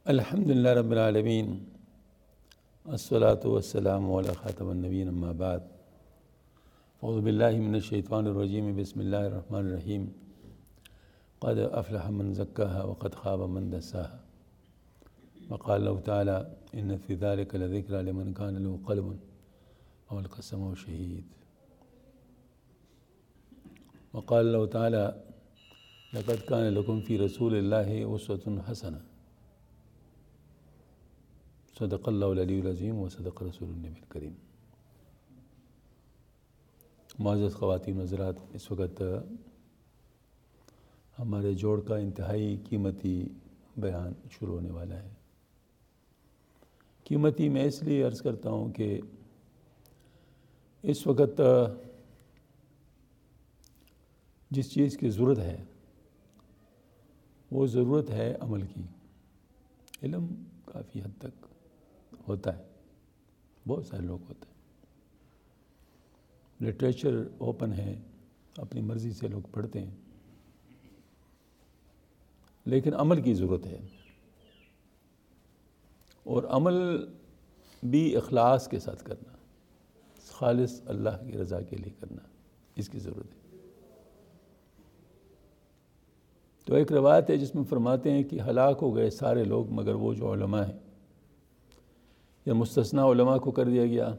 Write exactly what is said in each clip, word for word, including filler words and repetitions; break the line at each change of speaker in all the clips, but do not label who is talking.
الحمد للہ رب العالمین الصلاۃ والسلام علی خاتم النبیین اما بعد اعوذ باللہ من الشیطان الرجیم بسم اللہ الرحمن الرحیم قد افلح من زکاہا وقد خاب من دساہا وقال اللہ تعالی ان فی ذلک لذکری لمن کان له قلب او القى السمع شہید وقال اللہ تعالی لقد کان لکم فی رسول اللہ اسوۃ حسنہ صدق اللہ العلی العظیم و صدق رسول النبی الکریم۔ معزز خواتین و حضرات، اس وقت ہمارے جوڑ کا انتہائی قیمتی بیان شروع ہونے والا ہے۔ قیمتی میں اس لیے عرض کرتا ہوں کہ اس وقت جس چیز کی ضرورت ہے وہ ضرورت ہے عمل کی۔ علم کافی حد تک ہوتا ہے، بہت سارے لوگ ہوتے ہیں، لٹریچر اوپن ہے، اپنی مرضی سے لوگ پڑھتے ہیں، لیکن عمل کی ضرورت ہے، اور عمل بھی اخلاص کے ساتھ کرنا، خالص اللہ کی رضا کے لیے کرنا، اس کی ضرورت ہے۔ تو ایک روایت ہے جس میں فرماتے ہیں کہ ہلاک ہو گئے سارے لوگ مگر وہ جو علماء ہیں، یا مستثنیٰ علماء کو کر دیا گیا۔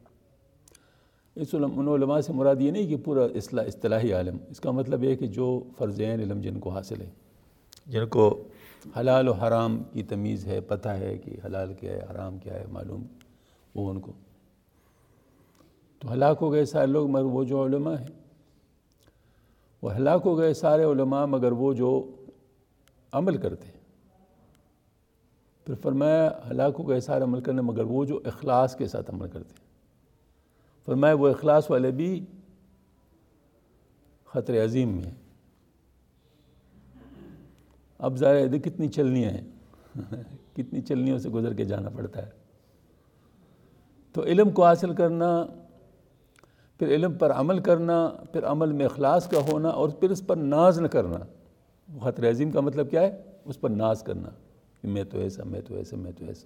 اس ان علماء سے مراد یہ نہیں کہ پورا اصطلاحی عالم، اس کا مطلب یہ کہ جو فرض عین علم جن کو حاصل ہے، جن کو حلال و حرام کی تمیز ہے، پتہ ہے کہ حلال کیا ہے حرام کیا ہے معلوم، وہ ان کو تو ہلاک ہو گئے سارے لوگ مگر وہ جو علماء ہیں، وہ ہلاک ہو گئے سارے علماء مگر وہ جو عمل کرتے ہیں۔ پھر فرمایا ہلاک ہو گئے سارے عمل کرنے مگر وہ جو اخلاص کے ساتھ عمل کرتے ہیں۔ فرمایا وہ اخلاص والے بھی خطر عظیم میں ہیں۔ اب ظاہر ہے کتنی چلنیاں ہیں کتنی چلنیوں سے گزر کے جانا پڑتا ہے۔ تو علم کو حاصل کرنا، پھر علم پر عمل کرنا، پھر عمل میں اخلاص کا ہونا، اور پھر اس پر ناز نہ کرنا۔ خطر عظیم کا مطلب کیا ہے؟ اس پر ناز کرنا کہ میں تو ایسا میں تو ایسا میں تو ایسا،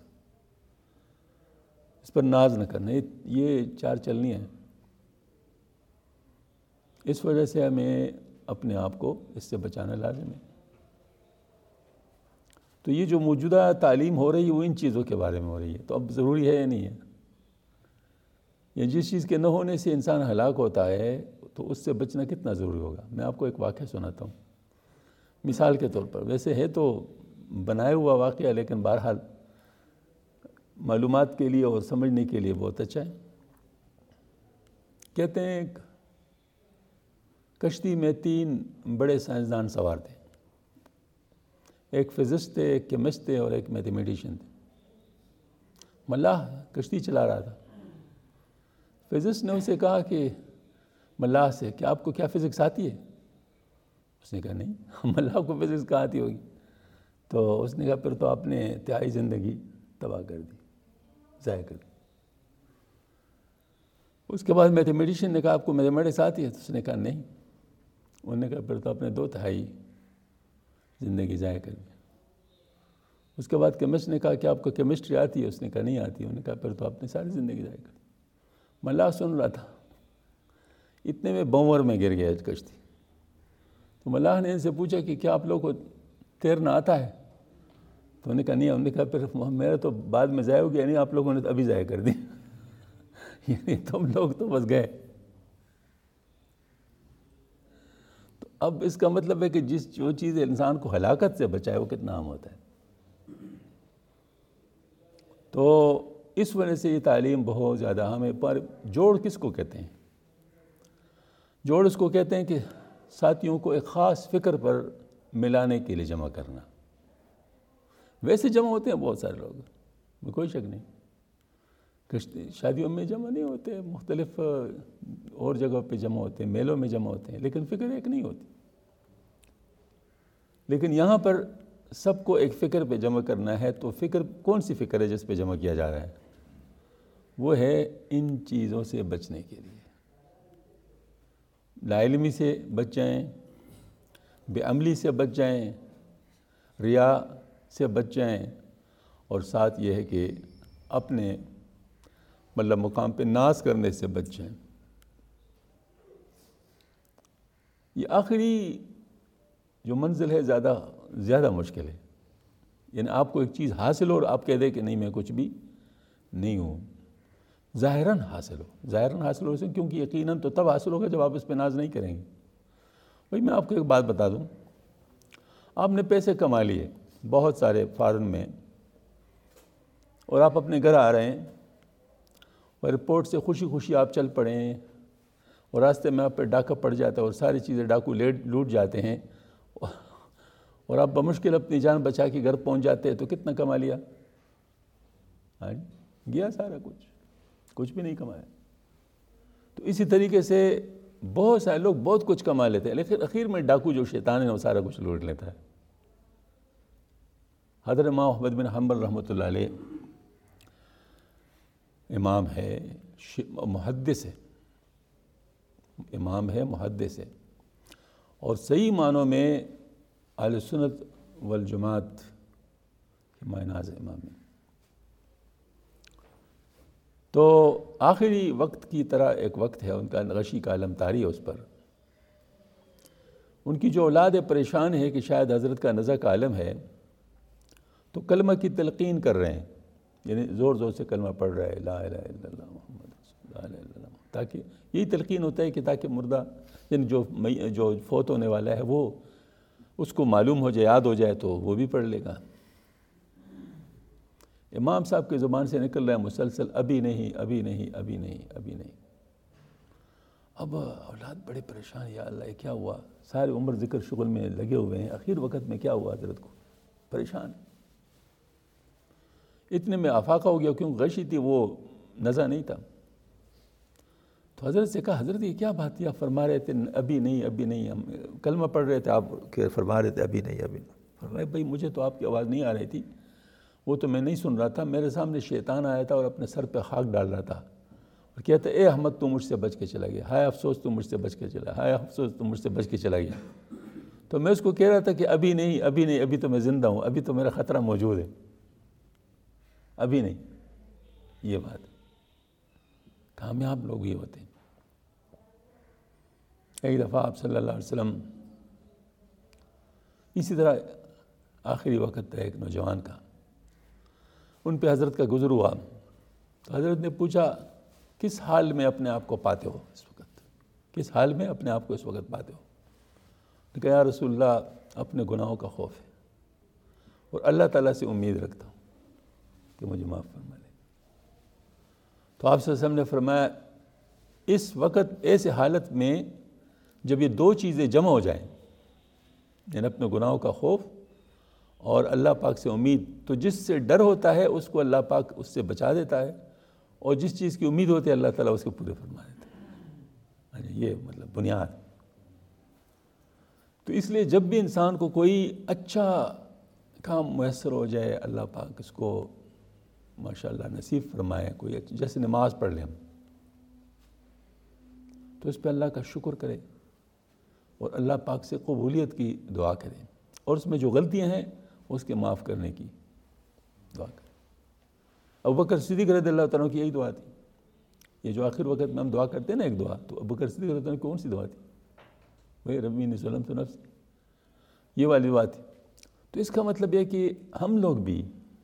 اس پر ناز نہ کرنا۔ یہ چار چلنیاں ہیں۔ اس وجہ سے ہمیں اپنے آپ کو اس سے بچانا لازم ہے۔ تو یہ جو موجودہ تعلیم ہو رہی ہے وہ ان چیزوں کے بارے میں ہو رہی ہے، تو اب ضروری ہے یا نہیں ہے؟ یا جس چیز کے نہ ہونے سے انسان ہلاک ہوتا ہے تو اس سے بچنا کتنا ضروری ہوگا۔ میں آپ کو ایک واقعہ سناتا ہوں مثال کے طور پر، ویسے ہے تو بنایا ہوا واقعہ لیکن بہرحال معلومات کے لیے اور سمجھنے کے لیے بہت اچھا ہے۔ کہتے ہیں ایک کشتی میں تین بڑے سائنسدان سوار تھے، ایک فزسٹ تھے، ایک کیمسٹ تھے اور ایک میتھمیٹیشین تھے۔ ملاح کشتی چلا رہا تھا۔ فزسٹ نے اسے کہا کہ ملاح سے کہ آپ کو کیا فزکس آتی ہے؟ اس نے کہا نہیں، ملاح کو فزکس کہاں آتی ہوگی؟ تو اس نے کہا پھر تو آپ نے تہائی زندگی تباہ کر دی، ضائع کر دی۔ اس کے بعد میتھمیٹیشین نے کہا آپ کو میتھمیٹکس آتی ہے؟ تو اس نے کہا نہیں۔ انہوں نے کہا پھر تو آپ نے دو تہائی زندگی ضائع کر دی۔ اس کے بعد کیمسٹ نے کہا کہ آپ کو کیمسٹری آتی ہے؟ اس نے کہا نہیں آتی۔ انہوں نے کہا پھر تو آپ نے ساری زندگی ضائع کر دی۔ ملاح سن رہا تھا، اتنے میں بنور میں گر گیا کشتی۔ تو ملاح نے ان سے پوچھا کہ کیا آپ لوگوں کو تیرنا آتا ہے؟ تو انہوں نے کہا نہیں۔ انہوں نے کہا پھر میرا تو بعد میں ضائع ہو گیا، نہیں آپ لوگوں نے تو ابھی ضائع کر دی یعنی تم لوگ تو بس گئے۔ تو اب اس کا مطلب ہے کہ جس جو چیز انسان کو ہلاکت سے بچائے وہ کتنا اہم ہوتا ہے۔ تو اس وجہ سے یہ تعلیم بہت زیادہ اہم ہے۔ پر جوڑ کس کو کہتے ہیں؟ جوڑ اس کو کہتے ہیں کہ ساتھیوں کو ایک خاص فکر پر ملانے کے لیے جمع کرنا۔ ویسے جمع ہوتے ہیں بہت سارے لوگ، میں کوئی شک نہیں، کشتی شادیوں میں جمع نہیں ہوتے، مختلف اور جگہوں پہ جمع ہوتے ہیں، میلوں میں جمع ہوتے ہیں، لیکن فکر ایک نہیں ہوتی۔ لیکن یہاں پر سب کو ایک فکر پہ جمع کرنا ہے، تو فکر کون سی فکر ہے جس پہ جمع کیا جا رہا ہے؟ وہ ہے ان چیزوں سے بچنے کے لیے، لا علمی سے بچ جائیں، بے عملی سے بچ جائیں، ریا سے بچ جائیں، اور ساتھ یہ ہے کہ اپنے مطلب مقام پہ ناز کرنے سے بچ جائیں۔ یہ آخری جو منزل ہے زیادہ زیادہ مشکل ہے، یعنی آپ کو ایک چیز حاصل ہو اور آپ کہہ دیں کہ نہیں میں کچھ بھی نہیں ہوں، ظاہراً حاصل ہو ظاہراً حاصل ہو سکے، کیونکہ یقیناً تو تب حاصل ہوگا جب آپ اس پہ ناز نہیں کریں گے۔ بھائی میں آپ کو ایک بات بتا دوں، آپ نے پیسے کما لیے بہت سارے فارن میں، اور آپ اپنے گھر آ رہے ہیں اور ایئرپورٹ سے خوشی خوشی آپ چل پڑے ہیں، اور راستے میں آپ پہ ڈاکہ پڑ جاتا ہے اور ساری چیزیں ڈاکو لیٹ لوٹ جاتے ہیں، اور آپ بمشکل اپنی جان بچا کے گھر پہنچ جاتے ہیں، تو کتنا کما لیا؟ ہاں گیا سارا کچھ، کچھ بھی نہیں کمایا۔ تو اسی طریقے سے بہت سارے لوگ بہت کچھ کما لیتے ہیں، لیکن اخیر میں ڈاکو جو شیطان ہے وہ سارا کچھ لوٹ لیتا ہے۔ حضرت امام احمد بن حنبل رحمۃ اللہ علیہ امام ہے، محدث ہے، امام ہے محدث ہے، اور صحیح معنوں میں اہل سنت والجماعت کے مائے ناز امام ہے۔ تو آخری وقت کی طرح ایک وقت ہے ان کا، غشی کا علم طاری ہے اس پر، ان کی جو اولاد پریشان ہے کہ شاید حضرت کا نزع کا عالم ہے، تو کلمہ کی تلقین کر رہے ہیں، یعنی زور زور سے کلمہ پڑھ رہے ہیں، لا الہ الا اللہ محمد رسول اللہ، لا الہ الا اللہ، تاکہ یہی تلقین ہوتا ہے کہ تاکہ مردہ یعنی جو جو فوت ہونے والا ہے وہ اس کو معلوم ہو جائے، یاد ہو جائے تو وہ بھی پڑھ لے گا۔ امام صاحب کی زبان سے نکل رہا ہے مسلسل، ابھی نہیں ابھی نہیں ابھی نہیں ابھی نہیں۔ اب اولاد بڑے پریشان، یا اللہ یہ کیا ہوا، ساری عمر ذکر شغل میں لگے ہوئے ہیں، اخیر وقت میں کیا ہوا حضرت کو، پریشان۔ اتنے میں آفاقہ ہو گیا، کیونکہ غشی تھی وہ نزع نہیں تھا۔ تو حضرت سے کہا حضرت یہ کیا بات ہے، آپ فرما رہے تھے ابھی نہیں ابھی نہیں، ہم کلمہ پڑھ رہے تھے، آپ فرما رہے تھے ابھی نہیں ابھی نہیں۔ فرمایا بھائی مجھے تو آپ کی آواز نہیں آ رہی تھی، وہ تو میں نہیں سن رہا تھا، میرے سامنے شیطان آیا تھا اور اپنے سر پہ خاک ڈال رہا تھا اور کہتا اے احمد تو مجھ سے بچ کے چلا گیا، ہائے افسوس تو مجھ سے بچ کے چلا ہائے افسوس تو مجھ سے بچ کے چلا گیا۔ تو میں اس کو کہہ رہا تھا کہ ابھی نہیں ابھی نہیں ابھی تو میں زندہ ہوں، ابھی تو میرا خطرہ موجود ہے، ابھی نہیں۔ یہ بات کامیاب لوگ یہ ہوتے ہیں۔ ایک دفعہ آپ صلی اللہ علیہ وسلم اسی طرح آخری وقت ہے ایک نوجوان کا، ان پہ حضرت کا گزر ہوا، تو حضرت نے پوچھا کس حال میں اپنے آپ کو پاتے ہو اس وقت، کس حال میں اپنے آپ کو اس وقت پاتے ہو؟ نے کہا یا رسول اللہ اپنے گناہوں کا خوف ہے اور اللہ تعالیٰ سے امید رکھتا ہوں کہ مجھے معاف فرما لے۔ تو آپ صلی اللہ علیہ وسلم نے فرمایا اس وقت ایسے حالت میں جب یہ دو چیزیں جمع ہو جائیں، یعنی اپنے گناہوں کا خوف اور اللہ پاک سے امید، تو جس سے ڈر ہوتا ہے اس کو اللہ پاک اس سے بچا دیتا ہے، اور جس چیز کی امید ہوتی ہے اللہ تعالیٰ اس کو پورے فرما دیتا ہے۔ یہ مطلب بنیاد۔ تو اس لیے جب بھی انسان کو کوئی اچھا کام میسر ہو جائے، اللہ پاک اس کو ماشاءاللہ نصیب فرمائے، کوئی جیسے نماز پڑھ لیں ہم، تو اس پہ اللہ کا شکر کرے اور اللہ پاک سے قبولیت کی دعا کریں، اور اس میں جو غلطیاں ہیں اس کے معاف کرنے کی دعا کریں۔ ابوبکر صدیق رضی اللہ تعالیٰ کی یہی دعا تھی، یہ جو آخر وقت میں ہم دعا کرتے ہیں نا ایک دعا، تو ابوبکر صدیق رضی اللہ عنہ کی کون سی دعا تھی؟ وہی ربی انی ظلمت نفسی، یہ والی دعا تھی۔ تو اس کا مطلب یہ کہ ہم لوگ بھی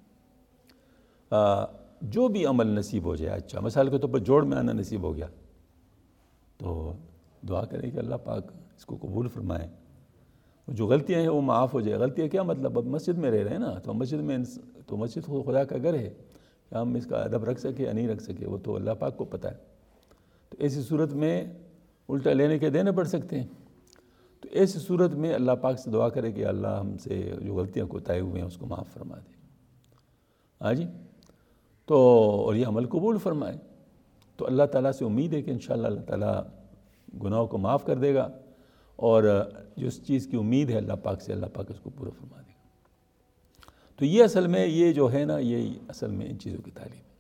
جو بھی عمل نصیب ہو جائے، اچھا مثال کے طور پر جوڑ میں آنا نصیب ہو گیا، تو دعا کریں کہ اللہ پاک اس کو قبول فرمائے، جو غلطیاں ہیں وہ معاف ہو جائے۔ غلطیاں کیا مطلب، اب مسجد میں رہ رہے ہیں نا، تو مسجد میں تو مسجد خدا کا گھر ہے، کہ ہم اس کا ادب رکھ سکے یا نہیں رکھ سکے وہ تو اللہ پاک کو پتہ ہے۔ تو ایسی صورت میں الٹا لینے کے دینے پڑ سکتے ہیں، تو ایسی صورت میں اللہ پاک سے دعا کرے کہ اللہ ہم سے جو غلطیاں کوتاہی ہوئے ہیں اس کو معاف فرما دے۔ ہاں جی، تو اور یہ عمل قبول فرمائے، تو اللہ تعالیٰ سے امید ہے کہ انشاءاللہ اللہ تعالیٰ گناہوں کو معاف کر دے گا، اور جس چیز کی امید ہے اللہ پاک سے، اللہ پاک اس کو پورا فرما دے گا۔ تو یہ اصل میں یہ جو ہے نا، یہ اصل میں ان چیزوں کی تعلیم ہے۔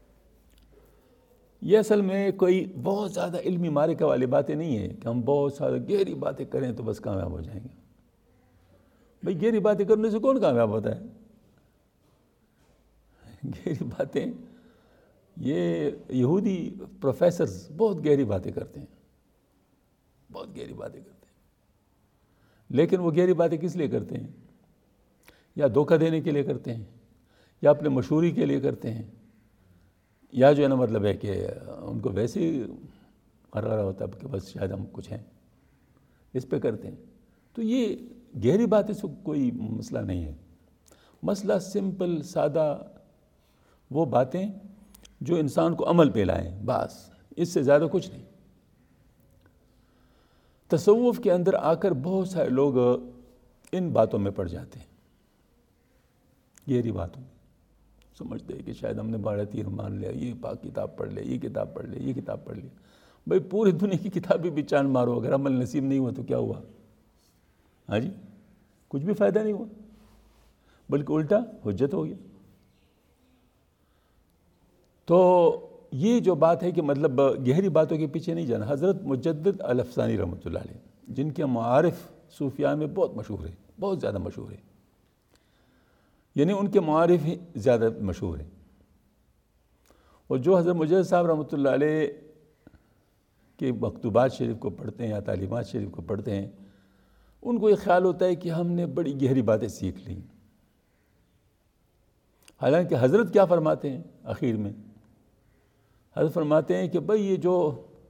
یہ اصل میں کوئی بہت زیادہ علمی معرکہ والی باتیں نہیں ہیں کہ ہم بہت سارے گہری باتیں کریں تو بس کامیاب ہو جائیں گے۔ بھئی گہری باتیں کرنے سے کون کامیاب ہوتا ہے؟ گہری باتیں، یہ یہودی پروفیسرز بہت گہری باتیں کرتے ہیں، بہت گہری باتیں کرتے ہیں، لیکن وہ گہری باتیں کس لیے کرتے ہیں؟ یا دھوکہ دینے کے لیے کرتے ہیں، یا اپنے مشہوری کے لیے کرتے ہیں، یا جو ہے نا مطلب ہے کہ ان کو ویسے ہی قرارہ ہوتا ہے کہ بس شاید ہم کچھ ہیں، اس پہ کرتے ہیں۔ تو یہ گہری باتیں سے کوئی مسئلہ نہیں ہے، مسئلہ سمپل سادہ وہ باتیں جو انسان کو عمل پہ لائیں، بس اس سے زیادہ کچھ نہیں۔ تصوف کے اندر آ کر بہت سارے لوگ ان باتوں میں پڑ جاتے ہیں، گہری باتوں میں سمجھتے ہیں کہ شاید ہم نے بارہ تیر مان لیا، یہ پاک کتاب پڑھ لیا، یہ کتاب پڑھ لیا، یہ کتاب پڑھ لیا۔ بھائی پوری دنیا کی کتابیں بھی چاند مارو، اگر عمل نصیب نہیں ہوا تو کیا ہوا؟ ہاں جی، کچھ بھی فائدہ نہیں ہوا، بلکہ الٹا حجت ہو گیا۔ تو یہ جو بات ہے کہ مطلب گہری باتوں کے پیچھے نہیں جانا۔ حضرت مجدد الافسانی رحمۃ اللہ علیہ، جن کے معارف صوفیاء میں بہت مشہور ہیں، بہت زیادہ مشہور ہیں، یعنی ان کے معارف ہی زیادہ مشہور ہیں، اور جو حضرت مجدد صاحب رحمۃ اللہ علیہ کے مکتوبات شریف کو پڑھتے ہیں یا تعلیمات شریف کو پڑھتے ہیں، ان کو یہ خیال ہوتا ہے کہ ہم نے بڑی گہری باتیں سیکھ لیں، حالانکہ حضرت کیا فرماتے ہیں آخر میں؟ حضرت فرماتے ہیں کہ بھئی یہ جو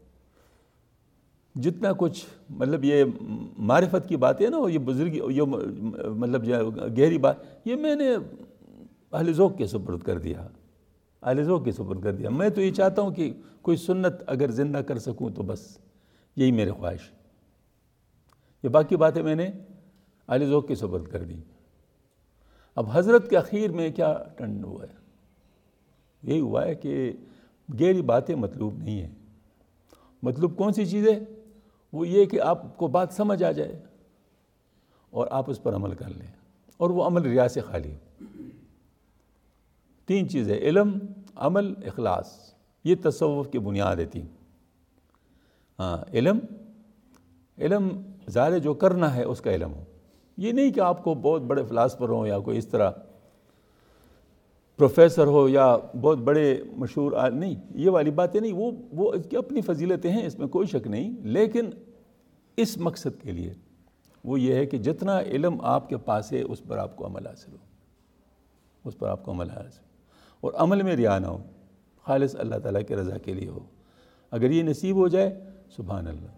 جتنا کچھ مطلب یہ معرفت کی باتیں نا، یہ بزرگی، یہ مطلب گہری بات، یہ میں نے اہل ذوق کے سپرد کر دیا، اہل ذوق کے سپرد کر دیا۔ میں تو یہ چاہتا ہوں کہ کوئی سنت اگر زندہ کر سکوں تو بس یہی میرے خواہش، یہ باقی باتیں میں نے اہل ذوق کے سپرد کر دی۔ اب حضرت کے اخیر میں کیا ٹرن ہوا ہے؟ یہی ہوا ہے کہ گہری باتیں مطلوب نہیں ہیں، مطلوب کون سی چیز ہے؟ وہ یہ کہ آپ کو بات سمجھ آ جائے اور آپ اس پر عمل کر لیں، اور وہ عمل ریا سے خالی ہو۔ تین چیزیں، علم، عمل، اخلاص، یہ تصوف کی بنیاد ہے تین۔ ہاں، علم، علم ظاہر جو کرنا ہے اس کا علم ہو، یہ نہیں کہ آپ کو بہت بڑے فلاسفر ہوں یا کوئی اس طرح پروفیسر ہو یا بہت بڑے مشہور آدمی، نہیں، یہ والی باتیں نہیں، وہ وہ اس کی اپنی فضیلتیں ہیں، اس میں کوئی شک نہیں، لیکن اس مقصد کے لیے وہ یہ ہے کہ جتنا علم آپ کے پاس ہے اس پر آپ کو عمل حاصل ہو، اس پر آپ کو عمل حاصل ہو، اور عمل میں ریا نہ ہو، خالص اللہ تعالیٰ کی رضا کے لیے ہو۔ اگر یہ نصیب ہو جائے، سبحان اللہ۔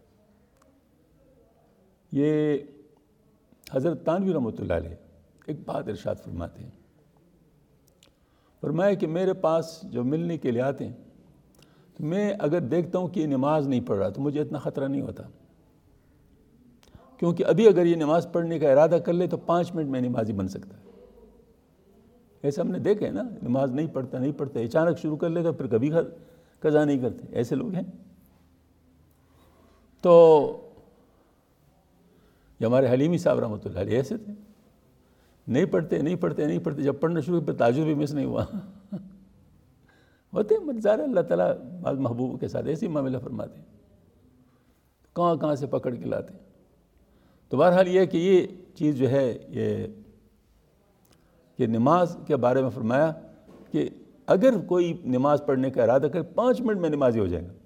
یہ حضرت تانوی رحمۃ اللہ علیہ ایک بات ارشاد فرماتے ہیں، فرمایا کہ میرے پاس جو ملنے کے لیے آتے ہیں تو میں اگر دیکھتا ہوں کہ یہ نماز نہیں پڑھ رہا تو مجھے اتنا خطرہ نہیں ہوتا، کیونکہ ابھی اگر یہ نماز پڑھنے کا ارادہ کر لے تو پانچ منٹ میں نمازی بن سکتا ہے۔ ایسے ہم نے دیکھا ہے نا، نماز نہیں پڑھتا نہیں پڑھتا اچانک شروع کر لیتا، پھر کبھی قضا نہیں کرتے، ایسے لوگ ہیں۔ تو یہ ہمارے حلیمی صاحب رحمۃ اللہ علیہ ایسے تھے، نہیں پڑھتے نہیں پڑھتے نہیں پڑھتے، جب پڑھنا شروع پہ تاجر بھی مس نہیں ہوا۔ ہوتے مزار اللہ تعالیٰ بعض محبوبوں کے ساتھ ایسے ہی معاملہ فرماتے ہیں، کہاں کہاں سے پکڑ کے لاتے ہیں۔ تو بہرحال یہ ہے کہ یہ چیز جو ہے، یہ کہ نماز کے بارے میں فرمایا کہ اگر کوئی نماز پڑھنے کا ارادہ کرے پانچ منٹ میں نمازی ہو جائے گا،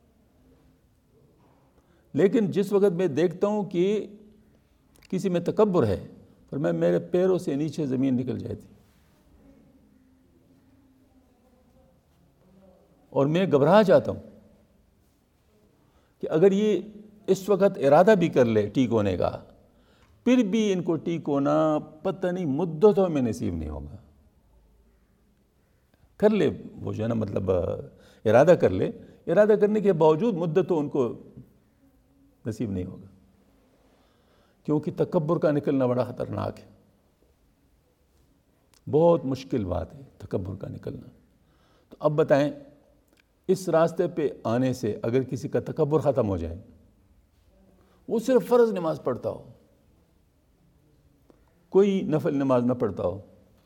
لیکن جس وقت میں دیکھتا ہوں کہ کسی میں تکبر ہے، پر میں میرے پیروں سے نیچے زمین نکل جاتی اور میں گھبرا جاتا ہوں کہ اگر یہ اس وقت ارادہ بھی کر لے ٹھیک ہونے کا، پھر بھی ان کو ٹھیک ہونا پتہ نہیں مدتوں میں نصیب نہیں ہوگا۔ کر لے وہ جو ہے نا مطلب ارادہ کر لے، ارادہ کرنے کے باوجود مدتوں ان کو نصیب نہیں ہوگا، کیونکہ تکبر کا نکلنا بڑا خطرناک ہے، بہت مشکل بات ہے تکبر کا نکلنا۔ تو اب بتائیں، اس راستے پہ آنے سے اگر کسی کا تکبر ختم ہو جائے، وہ صرف فرض نماز پڑھتا ہو، کوئی نفل نماز نہ پڑھتا ہو،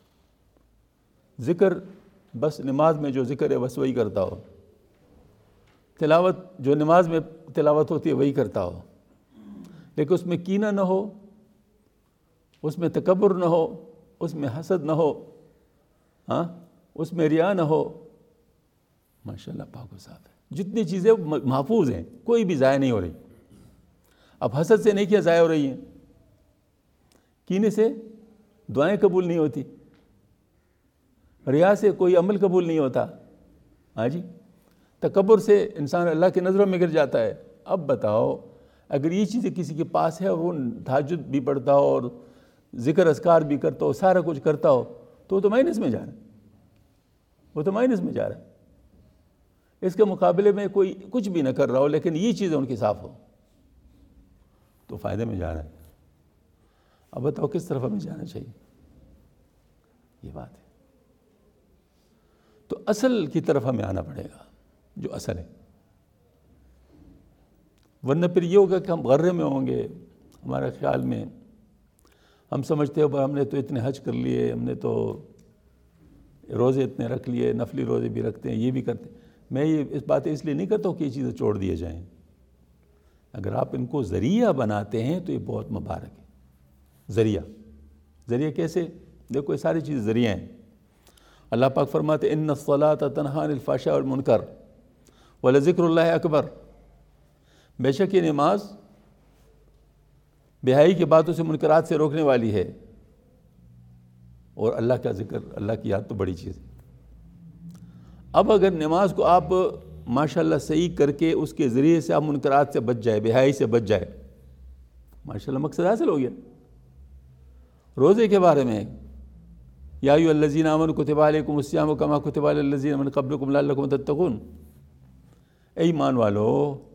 ذکر بس نماز میں جو ذکر ہے بس وہی کرتا ہو، تلاوت جو نماز میں تلاوت ہوتی ہے وہی کرتا ہو، لیکن اس میں کینہ نہ ہو، اس میں تکبر نہ ہو، اس میں حسد نہ ہو، ہاں اس میں ریا نہ ہو، ماشاءاللہ پاک و صاف ہے، جتنی چیزیں محفوظ ہیں، کوئی بھی ضائع نہیں ہو رہی۔ اب حسد سے نیکیاں ضائع ہو رہی ہیں، کینے سے دعائیں قبول نہیں ہوتی، ریا سے کوئی عمل قبول نہیں ہوتا، ہاں جی، تکبر سے انسان اللہ کی نظروں میں گر جاتا ہے۔ اب بتاؤ اگر یہ چیزیں کسی کے پاس ہے اور وہ تہجد بھی پڑھتا ہو اور ذکر اذکار بھی کرتا ہو، سارا کچھ کرتا ہو، تو وہ تو مائنس میں جا رہا ہے، وہ تو مائنس میں جا رہا ہے۔ اس کے مقابلے میں کوئی کچھ بھی نہ کر رہا ہو لیکن یہ چیزیں ان کی صاف ہو تو فائدے میں جا رہا ہے۔ اب بتاؤ کس طرف ہمیں جانا چاہیے، یہ بات ہے۔ تو اصل کی طرف ہمیں آنا پڑے گا، جو اصل ہے، ورنہ پھر یہ ہوگا کہ ہم غرے میں ہوں گے، ہمارے خیال میں ہم سمجھتے ہو ہم نے تو اتنے حج کر لیے، ہم نے تو روزے اتنے رکھ لیے، نفلی روزے بھی رکھتے ہیں، یہ بھی کرتے ہیں۔ میں یہ اس باتیں اس لیے نہیں کرتا ہوں کہ یہ چیزیں چھوڑ دیے جائیں، اگر آپ ان کو ذریعہ بناتے ہیں تو یہ بہت مبارک ہے۔ ذریعہ ذریعہ کیسے؟ دیکھو یہ ساری چیز ذریعہ ہیں۔ اللہ پاک فرماتے ان الصلاۃ تنہی عن الفحشاء والمنکر ولذکر اللہ اکبر، بے شک یہ نماز بے حیائی کی باتوں سے، منکرات سے روکنے والی ہے، اور اللہ کا ذکر، اللہ کی یاد تو بڑی چیز ہے۔ اب اگر نماز کو آپ ماشاءاللہ صحیح کر کے اس کے ذریعے سے آپ منکرات سے بچ جائے، بے حیائی سے بچ جائے، ماشاءاللہ مقصد حاصل ہو گیا۔ روزے کے بارے میں یا ایھا الذین آمنوا کتب علیکم الصیام کما کتب علی الذین من قبلکم لعلکم تتقون، اے ایمان والو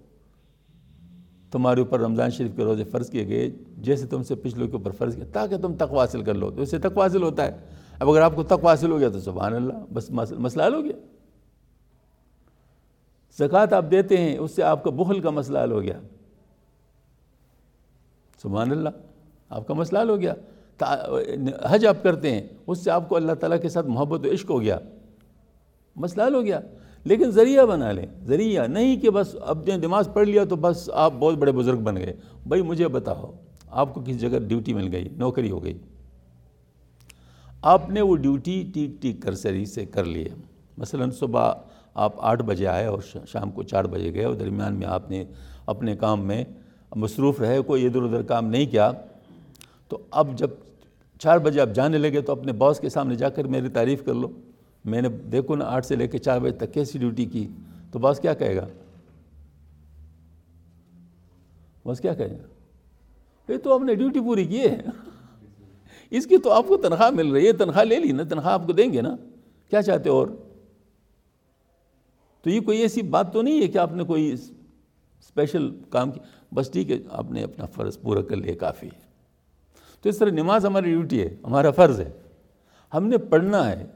تمہارے اوپر رمضان شریف کے روزے فرض کیے گئے جیسے تم سے پچھلوں کے اوپر فرض کیا، تاکہ تم تقوی حاصل کر لو۔ تو اس سے تقوی حاصل ہوتا ہے۔ اب اگر آپ کو تقوی حاصل ہو گیا تو سبحان اللہ، بس مسئلہ حل ہو گیا۔ زکوٰۃ آپ دیتے ہیں، اس سے آپ کا بخل کا مسئلہ حل ہو گیا، سبحان اللہ، آپ کا مسئلہ حل ہو گیا۔ حج آپ کرتے ہیں، اس سے آپ کو اللہ تعالیٰ کے ساتھ محبت و عشق ہو گیا، مسئلہ حل ہو گیا۔ لیکن ذریعہ بنا لیں، ذریعہ نہیں کہ بس اب نے نماز پڑھ لیا تو بس آپ بہت بڑے بزرگ بن گئے۔ بھائی مجھے بتاؤ، آپ کو کسی جگہ ڈیوٹی مل گئی، نوکری ہو گئی، آپ نے وہ ڈیوٹی ٹیک ٹیک کر سری سے کر لیے، مثلا صبح آپ آٹھ بجے آئے اور شام کو چار بجے گئے، اور درمیان میں آپ نے اپنے کام میں مصروف رہے، کوئی ادھر ادھر کام نہیں کیا، تو اب جب چار بجے آپ جانے لگے تو اپنے باس کے سامنے جا کر میری تعریف کر لو، میں نے دیکھو نا آٹھ سے لے کے چار بجے تک کیسی ڈیوٹی کی، تو باس کیا کہے گا؟ باس کیا کہے گا؟ یہ تو آپ نے ڈیوٹی پوری کی ہے، اس کی تو آپ کو تنخواہ مل رہی ہے، تنخواہ لے لی نا، تنخواہ آپ کو دیں گے نا، کیا چاہتے اور؟ تو یہ کوئی ایسی بات تو نہیں ہے کہ آپ نے کوئی اسپیشل کام کی، بس ٹھیک ہے آپ نے اپنا فرض پورا کر لیا، کافی ہے۔ تو اس طرح نماز ہماری ڈیوٹی ہے، ہمارا فرض ہے، ہم نے پڑھنا ہے،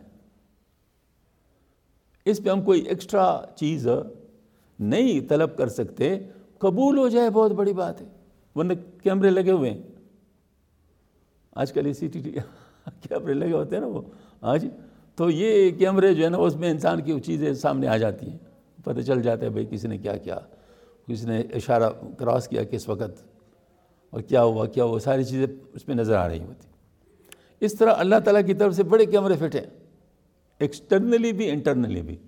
اس پہ ہم کوئی ایکسٹرا چیز نہیں طلب کر سکتے، قبول ہو جائے بہت بڑی بات ہے، ورنہ کیمرے لگے ہوئے ہیں آج کل، سی ٹی ٹی کیمرے لگے ہوتے ہیں نا وہ، ہاں جی، تو یہ کیمرے جو ہے نا اس میں انسان کی چیزیں سامنے آ جاتی ہیں، پتہ چل جاتا ہے بھئی کسی نے کیا کیا، کسی نے اشارہ کراس کیا کس وقت، اور کیا ہوا کیا ہوا، ساری چیزیں اس میں نظر آ رہی ہوتی۔ اس طرح اللہ تعالیٰ کی طرف سے بڑے کیمرے فٹ ہیں، ایکسٹرنلی بھی انٹرنلی بھی۔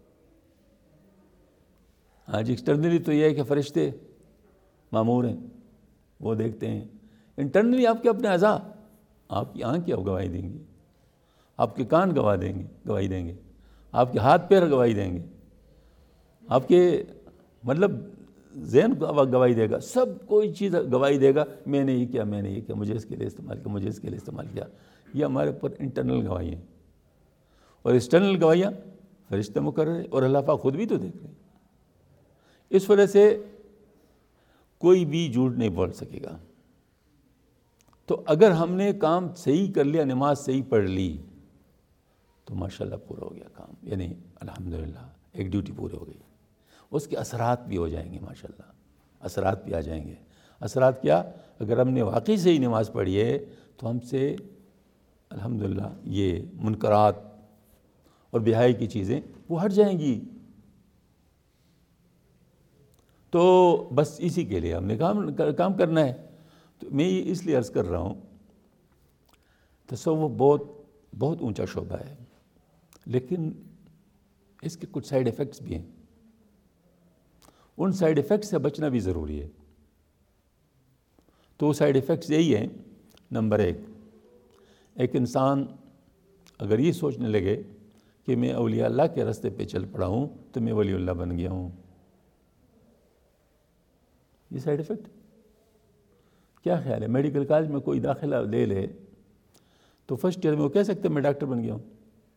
ہاں جی، ایکسٹرنلی تو یہ ہے کہ فرشتے مامور ہیں، وہ دیکھتے ہیں، انٹرنلی آپ کے اپنے اعضاء، آپ کی آنکھ کیا گواہی دیں گی، آپ کے کان گواہ دیں گے گواہی دیں گے، آپ کے ہاتھ پیر گواہی دیں گے، آپ کے مطلب ذہن گواہی دے گا، سب کوئی چیز گواہی دے گا، میں نے یہ کیا، میں نے یہ کیا، مجھے اس کے لیے استعمال کیا، مجھے اس کے لیے استعمال کیا۔ یہ ہمارے اوپر انٹرنل گواہی ہیں، اور ایکسٹرنل گواہیاں فرشتے مقرر ہیں، اور اللہ پاک خود بھی تو دیکھ رہے ہیں۔ اس وجہ سے کوئی بھی جھوٹ نہیں بول سکے گا۔ تو اگر ہم نے کام صحیح کر لیا، نماز صحیح پڑھ لی، تو ماشاءاللہ پورا ہو گیا کام، یعنی الحمدللہ ایک ڈیوٹی پوری ہو گئی، اس کے اثرات بھی ہو جائیں گے، ماشاءاللہ اثرات بھی آ جائیں گے۔ اثرات کیا؟ اگر ہم نے واقعی صحیح نماز پڑھی ہے تو ہم سے الحمدللہ یہ منکرات اور بے حیائی کی چیزیں وہ ہٹ جائیں گی۔ تو بس اسی کے لیے ہم نے کام کام کرنا ہے۔ تو میں یہ اس لیے عرض کر رہا ہوں، تصوف بہت بہت اونچا شعبہ ہے، لیکن اس کے کچھ سائیڈ ایفیکٹس بھی ہیں. ان سائیڈ ایفیکٹس سے بچنا بھی ضروری ہے. تو وہ سائیڈ ایفیکٹس یہی ہیں. نمبر ایک، ایک انسان اگر یہ سوچنے لگے کہ میں اولیاء اللہ کے راستے پہ چل پڑا ہوں تو میں ولی اللہ بن گیا ہوں. یہ سائیڈ ایفیکٹ کیا خیال ہے؟ میڈیکل کالج میں کوئی داخلہ لے لے تو فرسٹ ایئر میں وہ کہہ سکتے میں ڈاکٹر بن گیا ہوں.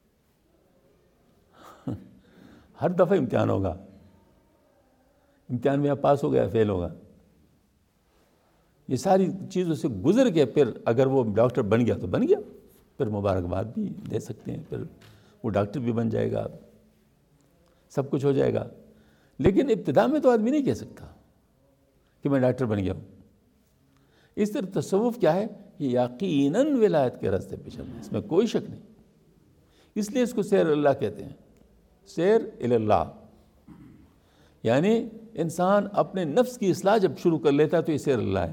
ہر دفعہ امتحان ہوگا، امتحان میں آپ پاس ہو گیا فیل ہوگا. یہ ساری چیزوں سے گزر کے پھر اگر وہ ڈاکٹر بن گیا تو بن گیا، پھر مبارکباد بھی دے سکتے ہیں، پھر وہ ڈاکٹر بھی بن جائے گا، سب کچھ ہو جائے گا. لیکن ابتدا میں تو آدمی نہیں کہہ سکتا کہ میں ڈاکٹر بن گیا ہوں. اس طرح تصوف کیا ہے؟ یہ یقیناً ولایت کے راستے پہ چلنا ہے، اس میں کوئی شک نہیں. اس لیے اس کو سیر اللہ کہتے ہیں، سیر اللہ. یعنی انسان اپنے نفس کی اصلاح جب شروع کر لیتا ہے تو یہ سیر اللہ ہے.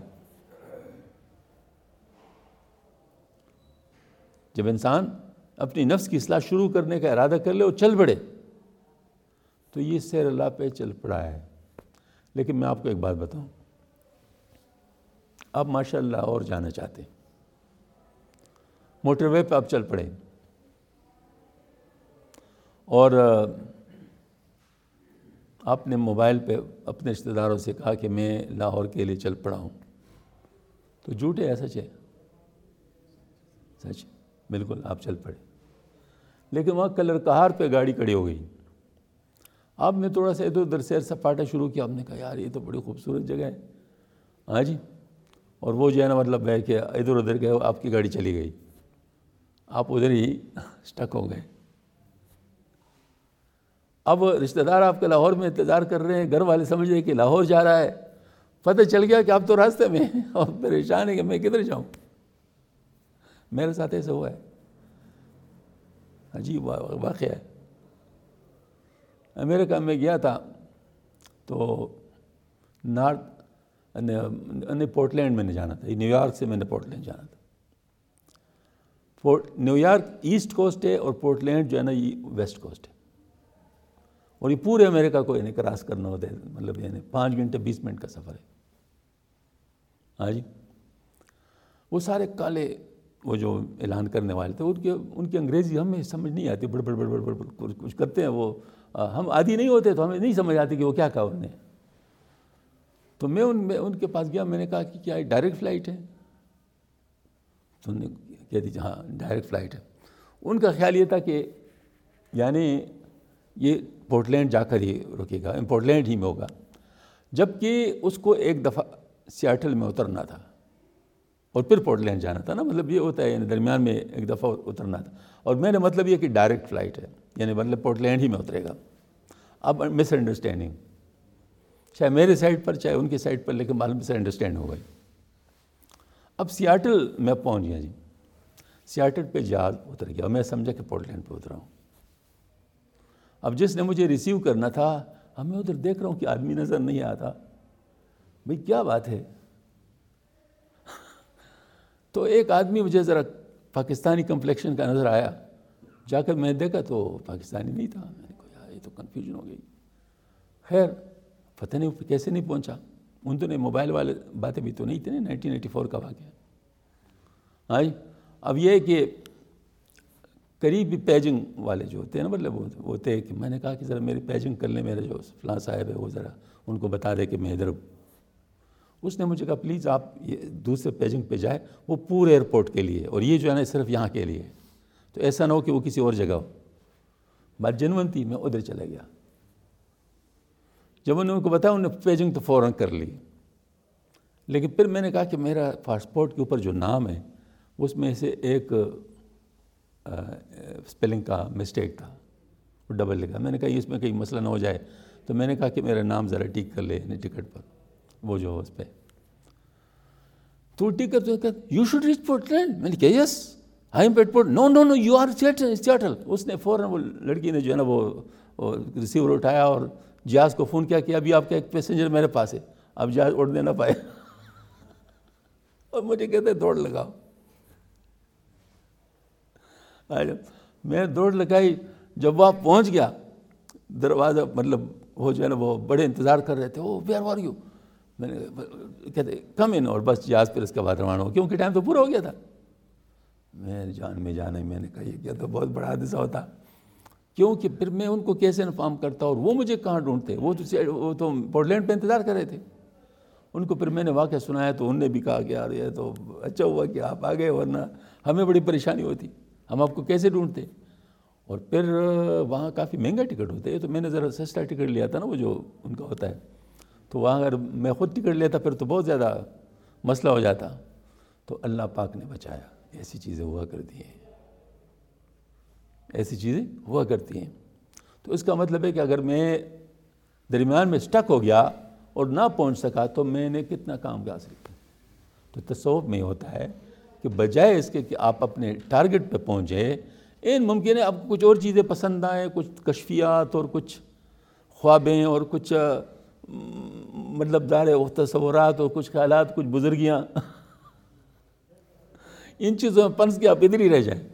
جب انسان اپنی نفس کی اصلاح شروع کرنے کا ارادہ کر لے اور چل پڑے تو یہ سیر اللہ پہ چل پڑا ہے. لیکن میں آپ کو ایک بات بتاؤں، آپ ماشاء اللہ اور جانا چاہتے ہیں، موٹر وے پہ آپ چل پڑے اور آپ نے موبائل پہ اپنے رشتہ داروں سے کہا کہ میں لاہور کے لیے چل پڑا ہوں، تو جھوٹ ہے یا سچ ہے؟ سچ. بالکل آپ چل پڑے، لیکن وہاں کلر کہار پہ گاڑی کھڑی ہو گئی. آپ نے تھوڑا سا ادھر ادھر سیر سپاٹا شروع کیا، آپ نے کہا یار یہ تو بڑی خوبصورت جگہ ہے. ہاں جی. اور وہ جو ہے نا مطلب ہے کہ ادھر ادھر گئے، آپ کی گاڑی چلی گئی، آپ ادھر ہی اسٹک ہو گئے. اب رشتہ دار آپ کے لاہور میں انتظار کر رہے ہیں، گھر والے سمجھ رہے کہ لاہور جا رہا ہے، پتہ چل گیا کہ آپ تو راستے میں ہیں اور پریشان ہے کہ میں کدھر جاؤں. میرے ساتھ ایسا ہوا ہے، عجیب واقعہ ہے. امریکہ میں گیا تھا تو نارتھ پورٹ لینڈ میں نے جانا تھا، نیو یارک سے میں نے پورٹ لینڈ جانا تھا. Port New York east ہے اور پورٹ لینڈ جو ہے نا یہ ویسٹ کوسٹ ہے، اور یہ پورے امریکہ کو یعنی کراس کرنا ہوتا ہے، مطلب یعنی پانچ گھنٹے بیس منٹ کا سفر ہے. ہاں جی. وہ سارے کالے وہ جو اعلان کرنے والے تھے، ان کے ان کی انگریزی ہمیں سمجھ نہیں آتی، بڑ بڑ بڑ بڑ بڑ کچھ کرتے ہیں وہ، ہم عادی نہیں ہوتے تو ہمیں نہیں سمجھ آتی کہ وہ کیا کہا انہوں نے. تو میں ان میں ان کے پاس گیا، میں نے کہا کہ کیا یہ ڈائریکٹ فلائٹ ہے؟ تو انہوں نے کہہ دی ہاں ڈائریکٹ فلائٹ ہے. ان کا خیال یہ تھا کہ یعنی یہ پورٹ لینڈ جا کر ہی رکے گا، پورٹ لینڈ ہی میں ہوگا، جبکہ اس کو ایک دفعہ سیاٹل میں اترنا تھا اور پھر پورٹ لینڈ جانا تھا نا. مطلب یہ ہوتا ہے یعنی درمیان میں ایک دفعہ اترنا تھا، اور میں نے مطلب یہ کہ ڈائریکٹ فلائٹ ہے، یعنی مطلب پورٹ لینڈ ہی میں اترے گا. اب مس انڈرسٹینڈنگ چاہے میرے سائڈ پر چاہے ان کی سائڈ پر، لیکن معلوم مس انڈرسٹینڈ ہو گئی. اب سیاٹل میں پہنچ گیا جی. سیاٹل پہ جہاز اتر گیا، میں سمجھا کہ پورٹ لینڈ پہ اترا ہوں. اب جس نے مجھے ریسیو کرنا تھا، ہمیں ادھر دیکھ رہا ہوں کہ آدمی نظر نہیں آتا، بھئی کیا بات ہے. تو ایک آدمی مجھے ذرا پاکستانی کمپلیکشن کا نظر آیا، جا کر میں نے دیکھا تو پاکستانی نہیں تھا. میں نے کہا یار یہ تو کنفیوژن ہو گئی. خیر پتہ نہیں کیسے نہیں پہنچا. ان تو نے موبائل والے باتیں بھی تو نہیں تھیں، نائنٹین ایٹی فور کا واقعہ. ہاں جی. اب یہ کہ قریبی پیجنگ والے جو ہوتے ہیں نا، مطلب وہ ہوتے ہیں کہ میں نے کہا کہ ذرا میری پیجنگ کر لیں، میرے جو فلاں صاحب ہے وہ ذرا ان کو بتا دے کہ میں ادھر. اس نے مجھے کہا پلیز آپ یہ دوسرے پیجنگ پہ جائے، وہ پورے ایئرپورٹ کے لیے، اور یہ جو ہے نا صرف یہاں کے لیے، تو ایسا نہ ہو کہ وہ کسی اور جگہ ہو. بات جنون تھی، میں ادھر چلا گیا. جب انہوں نے کو بتایا، انہوں نے پیجنگ تو فوراً کر لی. لیکن پھر میں نے کہا کہ میرا پاسپورٹ کے اوپر جو نام ہے اس میں سے ایک اسپیلنگ کا مسٹیک تھا، وہ ڈبل لکھا. میں نے کہا اس میں کہیں مسئلہ نہ ہو جائے، تو میں نے کہا کہ میرا نام ذرا ٹک کر لے ٹکٹ پر، وہ جو اس پہ تو ٹک کر you should reach Portland. میں نے کہا yes I am at port. No no no you are Seattle. اس نے فوراً وہ لڑکی نے جو ہے نا وہ ریسیور اٹھایا اور جہاز کو فون کیا کہ ابھی آپ کا ایک پیسنجر میرے پاس ہے، اب جہاز اڑنے نہ پائے. اور مجھے کہتے ہیں دوڑ لگاؤ. میں دوڑ لگائی، جب وہ پہنچ گیا دروازہ مطلب وہ جو ہے نا وہ بڑے انتظار کر رہے تھے، او ویئر آر یو، میں نے کہتے کم ان، اور بس جہاز پھر اس کے بعد روانہ ہو، کیونکہ ٹائم تو پورا ہو گیا تھا۔ میں جان میں جانا، میں نے کہا یہ کیا تو بہت بڑا حادثہ ہوتا، کیونکہ پھر میں ان کو کیسے انفارم کرتا اور وہ مجھے کہاں ڈھونڈتے، وہ تو وہ تو پورٹلینڈ پہ انتظار کر رہے تھے۔ ان کو پھر میں نے واقعہ سنایا تو انہوں نے بھی کہا کہ یار یہ تو اچھا ہوا کہ آپ آ گئے، ورنہ ہمیں بڑی پریشانی ہوتی، ہم آپ کو کیسے ڈھونڈتے۔ اور پھر وہاں کافی مہنگا ٹکٹ ہوتا ہے، تو میں نے ذرا سستا ٹکٹ لیا تھا نا، وہ جو ان کا ہوتا ہے، تو وہاں اگر میں خود ٹکٹ لیتا پھر تو بہت زیادہ مسئلہ ہو جاتا۔ تو اللہ پاک نے بچایا۔ ایسی چیزیں ہوا کرتی ہیں، ایسی چیزیں ہوا کرتی ہیں۔ تو اس کا مطلب ہے کہ اگر میں درمیان میں سٹک ہو گیا اور نہ پہنچ سکا تو میں نے کتنا کام حاصل کیا۔ تو تصوف میں ہوتا ہے کہ بجائے اس کے کہ آپ اپنے ٹارگٹ پہ پہنچے، ان ممکن ہے آپ کو کچھ اور چیزیں پسند آئیں، کچھ کشفیات اور کچھ خوابیں اور کچھ مطلب دار تصورات اور کچھ خیالات، کچھ بزرگیاں، ان چیزوں میں پنس کے آپ ادھر ہی رہ جائیں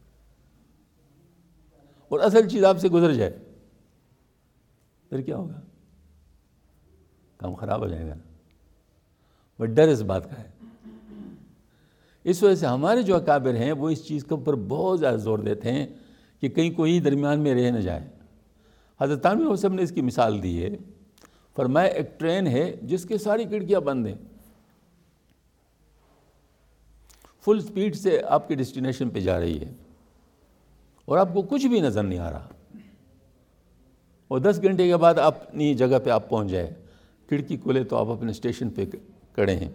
اور اصل چیز آپ سے گزر جائے، پھر کیا ہوگا؟ کام خراب ہو جائے گا۔ بٹ ڈر اس بات کا ہے۔ اس وجہ سے ہمارے جو اکابر ہیں وہ اس چیز کے اوپر بہت زیادہ زور دیتے ہیں کہ کہیں کوئی درمیان میں رہ نہ جائے۔ حضرت تھانوی غوث صاحب نے اس کی مثال دی ہے، فرمایا ایک ٹرین ہے جس کے ساری کھڑکیاں بند ہیں، فل سپیڈ سے آپ کی ڈیسٹینیشن پہ جا رہی ہے اور آپ کو کچھ بھی نظر نہیں آ رہا، اور دس گھنٹے کے بعد آپ اپنی جگہ پہ آپ پہنچ جائے، کھڑکی کھلے تو آپ اپنے اسٹیشن پہ کھڑے ہیں۔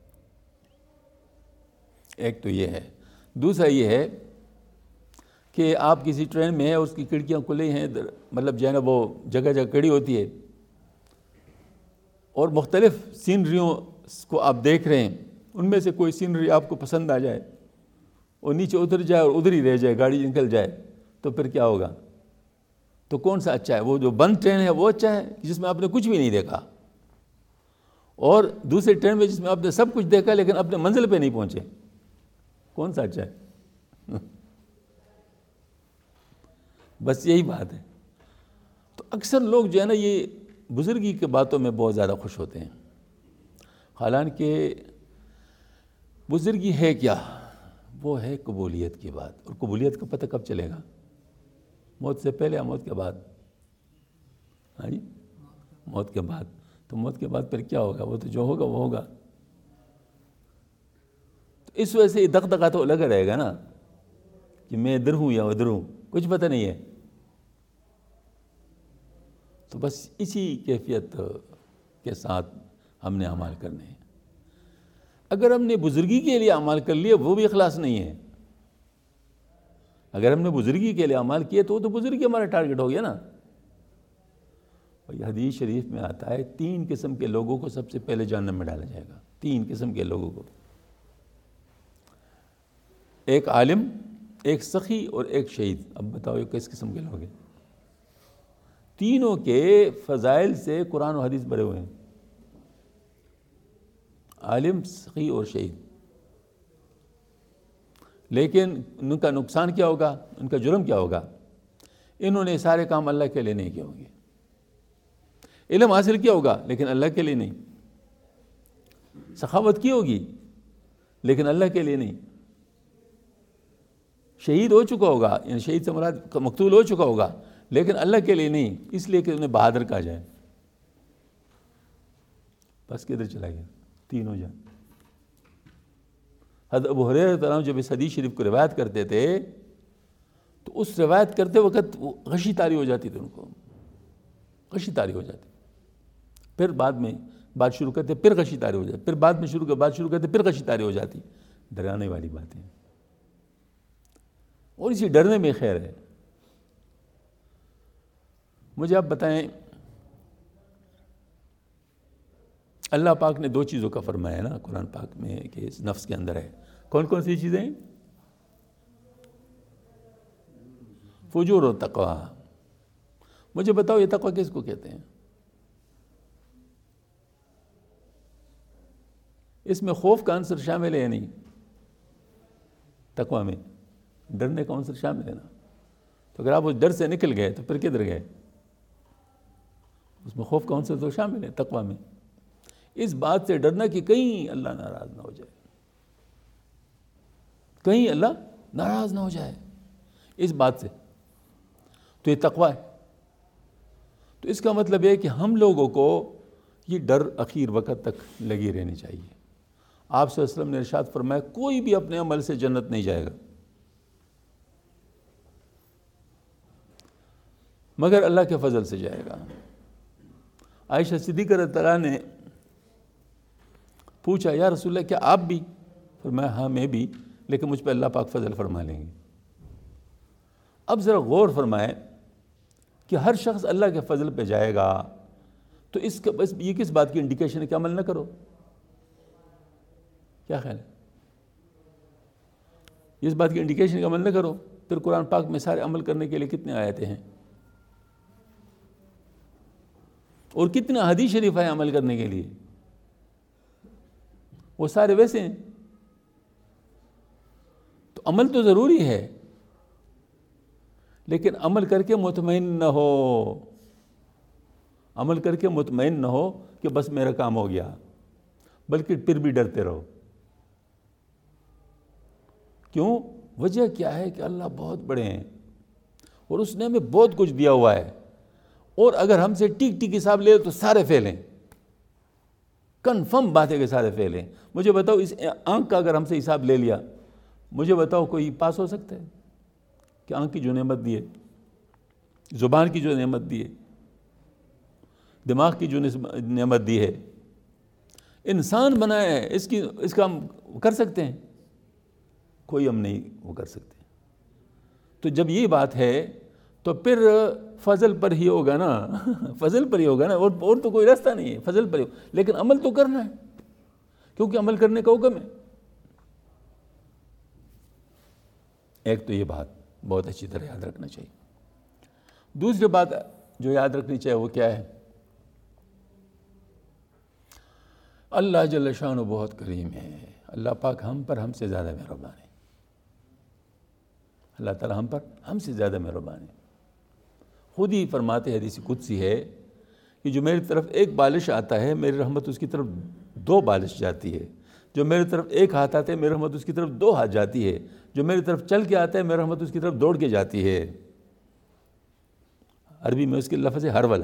ایک تو یہ ہے۔ دوسرا یہ ہے کہ آپ کسی ٹرین میں ہیں، اس کی کھڑکیاں کھلی ہیں، مطلب جو ہے نا وہ جگہ جگہ کھڑی ہوتی ہے اور مختلف سینریوں کو آپ دیکھ رہے ہیں، ان میں سے کوئی سینری آپ کو پسند آ جائے اور نیچے اتر جائے اور ادھر ہی رہ جائے، گاڑی نکل جائے، تو پھر کیا ہوگا؟ تو کون سا اچھا ہے؟ وہ جو بند ٹرین ہے وہ اچھا ہے جس میں آپ نے کچھ بھی نہیں دیکھا، اور دوسرے ٹرین میں جس میں آپ نے سب کچھ دیکھا لیکن اپنے منزل پہ نہیں پہنچے، کون سا اچھا ہے؟ بس یہی بات ہے۔ تو اکثر لوگ جو ہے نا یہ بزرگی کے باتوں میں بہت زیادہ خوش ہوتے ہیں، حالانکہ بزرگی ہے کیا؟ وہ ہے قبولیت کی بات، اور قبولیت کا پتہ کب چلے گا؟ موت سے پہلے یا موت کے بعد؟ ہاں جی، موت کے بعد۔ تو موت کے بعد پھر کیا ہوگا؟ وہ تو جو ہوگا وہ ہوگا۔ تو اس وجہ سے دغدغہ تو لگا رہے گا نا کہ میں ادھر ہوں یا ادھر ہوں، کچھ پتہ نہیں ہے۔ تو بس اسی کیفیت کے ساتھ ہم نے اعمال کرنے ہیں۔ اگر ہم نے بزرگی کے لیے اعمال کر لیے وہ بھی اخلاص نہیں ہے۔ اگر ہم نے بزرگی کے لیے اعمال کیے تو وہ تو بزرگی ہمارا ٹارگٹ ہو گیا نا۔ اور یہ حدیث شریف میں آتا ہے تین قسم کے لوگوں کو سب سے پہلے جہنم میں ڈالا جائے گا، تین قسم کے لوگوں کو، ایک عالم، ایک سخی اور ایک شہید۔ اب بتاؤ یہ کس قسم کے لوگ ہیں؟ تینوں کے فضائل سے قرآن و حدیث بھرے ہوئے ہیں، عالم، سخی اور شہید۔ لیکن ان کا نقصان کیا ہوگا؟ ان کا جرم کیا ہوگا؟ انہوں نے سارے کام اللہ کے لیے نہیں کیے ہوں گے۔ علم حاصل کیا ہوگا لیکن اللہ کے لیے نہیں، سخاوت کی ہوگی لیکن اللہ کے لیے نہیں، شہید ہو چکا ہوگا، یعنی شہید سے مراد مقتول ہو چکا ہوگا لیکن اللہ کے لیے نہیں، اس لیے کہ انہیں بہادر کہا جائے۔ بس کدھر چلا گیا؟ تین ہو جائے۔ حضرت ابو ہریرہ رضی اللہ عنہ جب اس حدیث شریف کو روایت کرتے تھے تو اس روایت کرتے وقت وہ غشی طاری ہو جاتی تھی، ان کو غشی طاری ہو جاتی، پھر بعد میں بات شروع کرتے پھر غشی طاری ہو جاتی، پھر بعد میں شروع کر بات شروع کرتے پھر غشی طاری ہو جاتی۔ ڈرانے والی باتیں، اور اسی ڈرنے میں خیر ہے۔ مجھے آپ بتائیں، اللہ پاک نے دو چیزوں کا فرمایا ہے نا قرآن پاک میں کہ اس نفس کے اندر ہے، کون کون سی چیزیں ہیں؟ فجور و تقوی۔ مجھے بتاؤ یہ تقوی کس کو کہتے ہیں؟ اس میں خوف کا عنصر شامل ہے یا نہیں؟ تقوی میں ڈرنے کا عنصر شامل ہے نا؟ تو اگر آپ اس ڈر سے نکل گئے تو پھر کدھر گئے؟ اس میں خوف کا عنصر تو شامل ہے تقویٰ میں. اس بات سے ڈرنا کہ کہیں اللہ ناراض نہ ہو جائے، کہیں اللہ ناراض نہ ہو جائے، اس بات سے تو یہ تقویٰ ہے. تو اس کا مطلب ہے کہ ہم لوگوں کو یہ ڈر اخیر وقت تک لگی رہنی چاہیے. آپ صلی اللہ علیہ وسلم نے ارشاد فرمایا کوئی بھی اپنے عمل سے جنت نہیں جائے گا مگر اللہ کے فضل سے جائے گا. عائشہ صدیقہ رضی اللہ عنہا نے پوچھا یا رسول اللہ کیا آپ بھی؟ فرمایا ہاں میں بھی، لیکن مجھ پہ اللہ پاک فضل فرما لیں گے. اب ذرا غور فرمائیں کہ ہر شخص اللہ کے فضل پہ جائے گا تو اس کا بس یہ کس بات کی انڈیکیشن ہے کہ عمل نہ کرو؟ کیا خیال ہے؟ اس بات کی انڈیکیشن کہ عمل نہ کرو. پھر قرآن پاک میں سارے عمل کرنے کے لیے کتنے آیتیں ہیں اور کتنا حدیث شریف ہے عمل کرنے کے لیے، وہ سارے ویسے ہیں. تو عمل تو ضروری ہے لیکن عمل کر کے مطمئن نہ ہو، عمل کر کے مطمئن نہ ہو کہ بس میرا کام ہو گیا، بلکہ پھر بھی ڈرتے رہو. کیوں؟ وجہ کیا ہے کہ اللہ بہت بڑے ہیں اور اس نے ہمیں بہت کچھ دیا ہوا ہے، اور اگر ہم سے ٹیک ٹیک حساب لے تو سارے فیل ہیں. کنفرم بات ہے کہ سارے فیل ہیں. مجھے بتاؤ اس آنکھ کا اگر ہم سے حساب لے لیا، مجھے بتاؤ کوئی پاس ہو سکتا ہے؟ کہ آنکھ کی جو نعمت دی ہے، زبان کی جو نعمت دی ہے، دماغ کی جو نعمت دی ہے، انسان بنایا ہے، اس کی اس کا ہم کر سکتے ہیں؟ کوئی ہم نہیں وہ کر سکتے. تو جب یہ بات ہے تو پھر فضل پر ہی ہوگا نا فضل پر ہی ہوگا نا، اور اور تو کوئی راستہ نہیں ہے، فضل پر ہی. لیکن عمل تو کرنا ہے کیونکہ عمل کرنے کا حکم ہے. ایک تو یہ بات بہت اچھی طرح یاد رکھنا چاہیے. دوسری بات جو یاد رکھنی چاہیے وہ کیا ہے؟ اللہ جل شانہ بہت کریم ہے. اللہ پاک ہم پر ہم سے زیادہ مہربان ہے. اللہ تعالی ہم پر ہم سے زیادہ مہربان ہے. خود ہی فرماتے حدیث قدسی ہے کہ جو میری طرف ایک بالش آتا ہے میری رحمت اس کی طرف دو بالش جاتی ہے. جو میری طرف ایک ہاتھ آتا ہے میری رحمت اس کی طرف دو ہاتھ جاتی ہے. جو میری طرف چل کے آتا ہے میری رحمت اس کی طرف دوڑ کے جاتی ہے. عربی میں اس کے لفظ ہے ہر والا.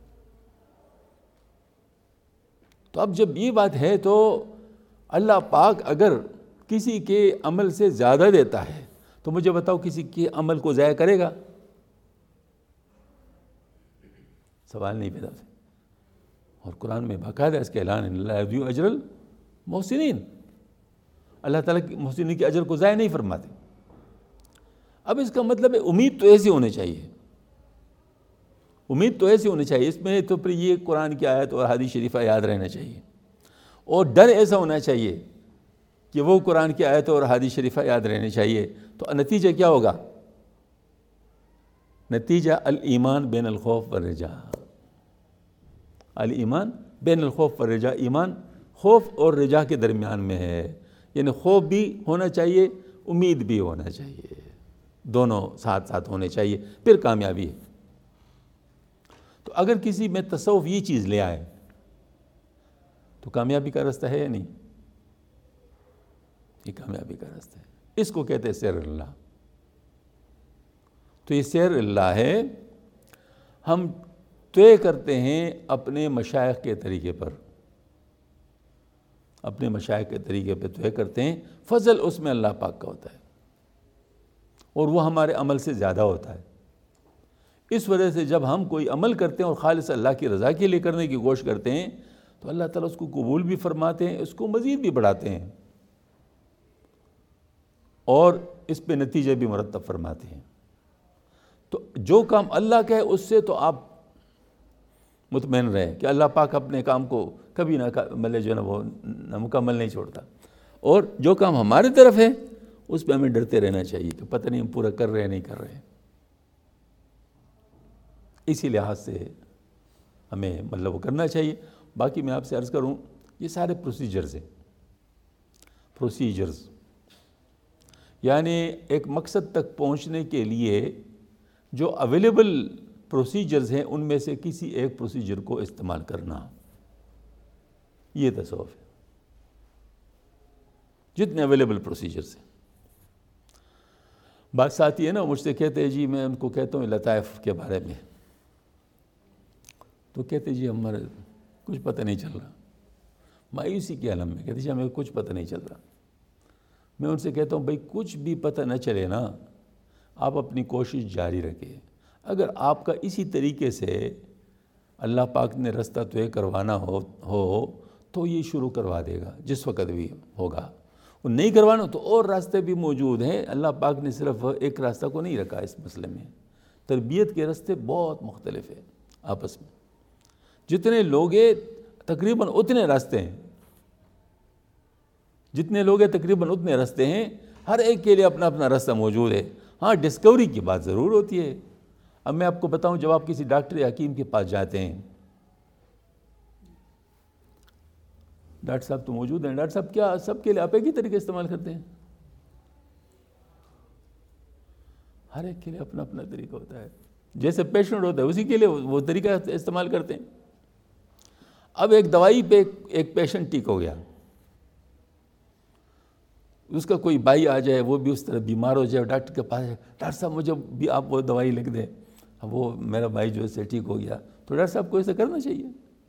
تو اب جب یہ بات ہے تو اللہ پاک اگر کسی کے عمل سے زیادہ دیتا ہے تو مجھے بتاؤ کسی کے عمل کو ضائع کرے گا؟ سوال نہیں پیدا ہوتا. اور قرآن میں باقاعدہ اس کا اعلان ہے اللہ یضیع اجر المحسنین. اللہ تعالیٰ کی محسنین کے اجر کو ضائع نہیں فرماتے. اب اس کا مطلب ہے امید تو ایسی ہونی چاہیے، امید تو ایسی ہونی چاہیے. اس میں تو پھر یہ قرآن کی آیت اور حدیث شریفہ یاد رہنا چاہیے، اور ڈر ایسا ہونا چاہیے کہ وہ قرآن کی آیت اور حدیث شریفہ یاد رہنے چاہیے. تو نتیجہ کیا ہوگا؟ نتیجہ الایمان بین الخوف والرجا. الایمان بین الخوف والرجا، ایمان خوف اور رجا کے درمیان میں ہے. یعنی خوف بھی ہونا چاہیے، امید بھی ہونا چاہیے، دونوں ساتھ ساتھ ہونے چاہیے، پھر کامیابی ہے. تو اگر کسی میں تصوف یہ چیز لے آئے تو کامیابی کا راستہ ہے یا نہیں؟ یہ کامیابی کا راستہ ہے. اس کو کہتے ہیں سیر اللہ. تو یہ سیر اللہ ہے. ہم طے کرتے ہیں اپنے مشائخ کے طریقے پر، اپنے مشائخ کے طریقے پہ طے کرتے ہیں. فضل اس میں اللہ پاک کا ہوتا ہے اور وہ ہمارے عمل سے زیادہ ہوتا ہے. اس وجہ سے جب ہم کوئی عمل کرتے ہیں اور خالص اللہ کی رضا کے لیے کرنے کی کوشش کرتے ہیں تو اللہ تعالیٰ اس کو قبول بھی فرماتے ہیں، اس کو مزید بھی بڑھاتے ہیں اور اس پہ نتیجے بھی مرتب فرماتے ہیں. تو جو کام اللہ کا ہے اس سے تو آپ مطمئن رہیں کہ اللہ پاک اپنے کام کو کبھی نہ مطلب جو ہے نا وہ مکمل نہیں چھوڑتا. اور جو کام ہماری طرف ہے اس پہ ہمیں ڈرتے رہنا چاہیے کہ پتہ نہیں ہم پورا کر رہے ہیں نہیں کر رہے ہیں. اسی لحاظ سے ہمیں مطلب وہ کرنا چاہیے. باقی میں آپ سے عرض کروں یہ سارے پروسیجرز ہیں، پروسیجرز یعنی ایک مقصد تک پہنچنے کے لیے جو اویلیبل پروسیجرز ہیں ان میں سے کسی ایک پروسیجر کو استعمال کرنا، یہ تصوف ہے. جتنے اویلیبل پروسیجرز ہیں. بات ساتھی ہے نا، مجھ سے کہتے ہیں جی میں ان کو کہتا ہوں لطائف کے بارے میں، تو کہتے جی ہمارے کچھ پتہ نہیں چل رہا، مایوسی کے عالم میں کہتے جی ہمیں کچھ پتہ نہیں چل رہا. میں ان سے کہتا ہوں بھائی کچھ بھی پتہ نہ چلے نا، آپ اپنی کوشش جاری رکھیں. اگر آپ کا اسی طریقے سے اللہ پاک نے رستہ طے کروانا ہو ہو تو یہ شروع کروا دے گا جس وقت بھی ہوگا. اور نہیں کروانا تو اور راستے بھی موجود ہیں. اللہ پاک نے صرف ایک راستہ کو نہیں رکھا اس مسئلے میں. تربیت کے راستے بہت مختلف ہیں آپس میں. جتنے لوگ ہیں تقریباً اتنے راستے ہیں، جتنے لوگ ہیں تقریباً اتنے راستے ہیں. ہر ایک کے لیے اپنا اپنا راستہ موجود ہے. ہاں ڈسکوری کی بات ضرور ہوتی ہے. اب میں آپ کو بتاؤں، جب آپ کسی ڈاکٹر یا حکیم کے پاس جاتے ہیں، ڈاکٹر صاحب تو موجود ہیں، ڈاکٹر صاحب کیا سب کے لیے آپ ایک ہی طریقے استعمال کرتے ہیں؟ ہر ایک کے لیے اپنا اپنا طریقہ ہوتا ہے. جیسے پیشنٹ ہوتا ہے اسی کے لیے وہ طریقہ استعمال کرتے ہیں. اب ایک دوائی پہ ایک پیشنٹ ٹھیک ہو گیا، اس کا کوئی بھائی آ جائے وہ بھی اس طرح بیمار ہو جائے، ڈاکٹر کے پاس ڈاکٹر صاحب مجھے بھی آپ وہ دوائی لکھ دیں، اب وہ میرا بھائی جو ہے سے ٹھیک ہو گیا، تو ڈاکٹر صاحب کو ایسا کرنا چاہیے.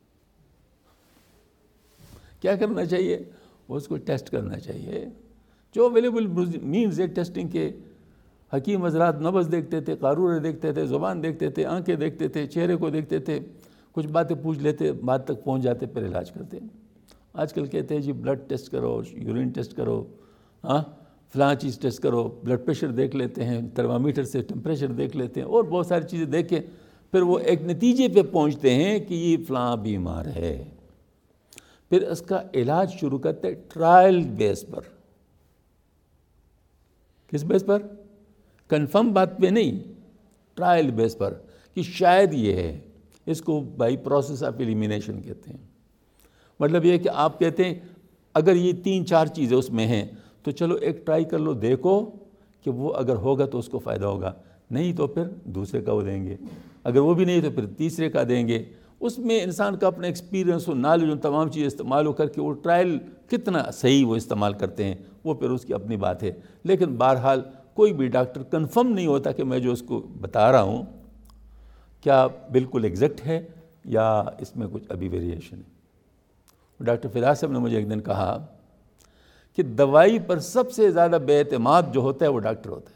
کیا کرنا چاہیے؟ اس کو ٹیسٹ کرنا چاہیے. جو اویلیبل مینز ہے ٹیسٹنگ کے، حکیم حضرات نبض دیکھتے تھے، قارورے دیکھتے تھے، زبان دیکھتے تھے، آنکھیں دیکھتے تھے، چہرے کو دیکھتے تھے، کچھ باتیں پوچھ لیتے، بات تک پہنچ جاتے، پھر علاج کرتے. آج کل کہتے ہیں جی بلڈ ٹیسٹ کرو، یورین ٹیسٹ کرو، ہاں فلاں چیز ٹیسٹ کرو، بلڈ پریشر دیکھ لیتے ہیں، تھرمامیٹر سے ٹمپریچر دیکھ لیتے ہیں، اور بہت ساری چیزیں دیکھ کے پھر وہ ایک نتیجے پہ پہنچتے ہیں کہ یہ فلاں بیمار ہے. پھر اس کا علاج شروع کرتے ٹرائل بیس پر. کس بیس پر؟ کنفرم بات پہ نہیں، ٹرائل بیس پر کہ شاید یہ ہے. اس کو بائی پروسیس آف ایلیمینیشن کہتے ہیں. مطلب یہ کہ آپ کہتے ہیں اگر یہ تین چار چیزیں اس میں ہیں تو چلو ایک ٹرائی کر لو، دیکھو کہ وہ اگر ہوگا تو اس کو فائدہ ہوگا، نہیں تو پھر دوسرے کا وہ دیں گے، اگر وہ بھی نہیں تو پھر تیسرے کا دیں گے. اس میں انسان کا اپنا ایکسپیرینس اور نالج اور تمام چیزیں استعمال ہو کر کے وہ ٹرائل کتنا صحیح وہ استعمال کرتے ہیں وہ پھر اس کی اپنی بات ہے. لیکن بہرحال کوئی بھی ڈاکٹر کنفرم نہیں ہوتا کہ میں جو اس کو بتا رہا ہوں کیا بالکل ایگزیکٹ ہے یا اس میں کچھ ابھی ویریشن ہے. ڈاکٹر فراز صاحب نے مجھے ایک دن کہا کہ دوائی پر سب سے زیادہ بے اعتماد جو ہوتا ہے وہ ڈاکٹر ہوتا ہے.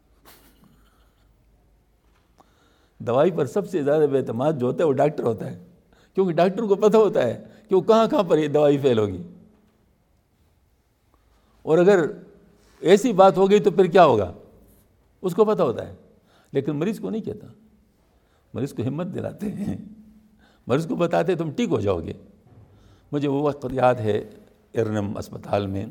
دوائی پر سب سے زیادہ بے اعتماد جو ہوتا ہے وہ ڈاکٹر ہوتا ہے، کیونکہ ڈاکٹر کو پتہ ہوتا ہے کہ وہ کہاں کہاں پر یہ دوائی فیل ہوگی، اور اگر ایسی بات ہو گئی تو پھر کیا ہوگا اس کو پتہ ہوتا ہے. لیکن مریض کو نہیں کہتا، مریض کو ہمت دلاتے ہیں، مریض کو بتاتے تم ٹھیک ہو جاؤ گے. مجھے وہ وقت یاد ہے ارنم اسپتال میں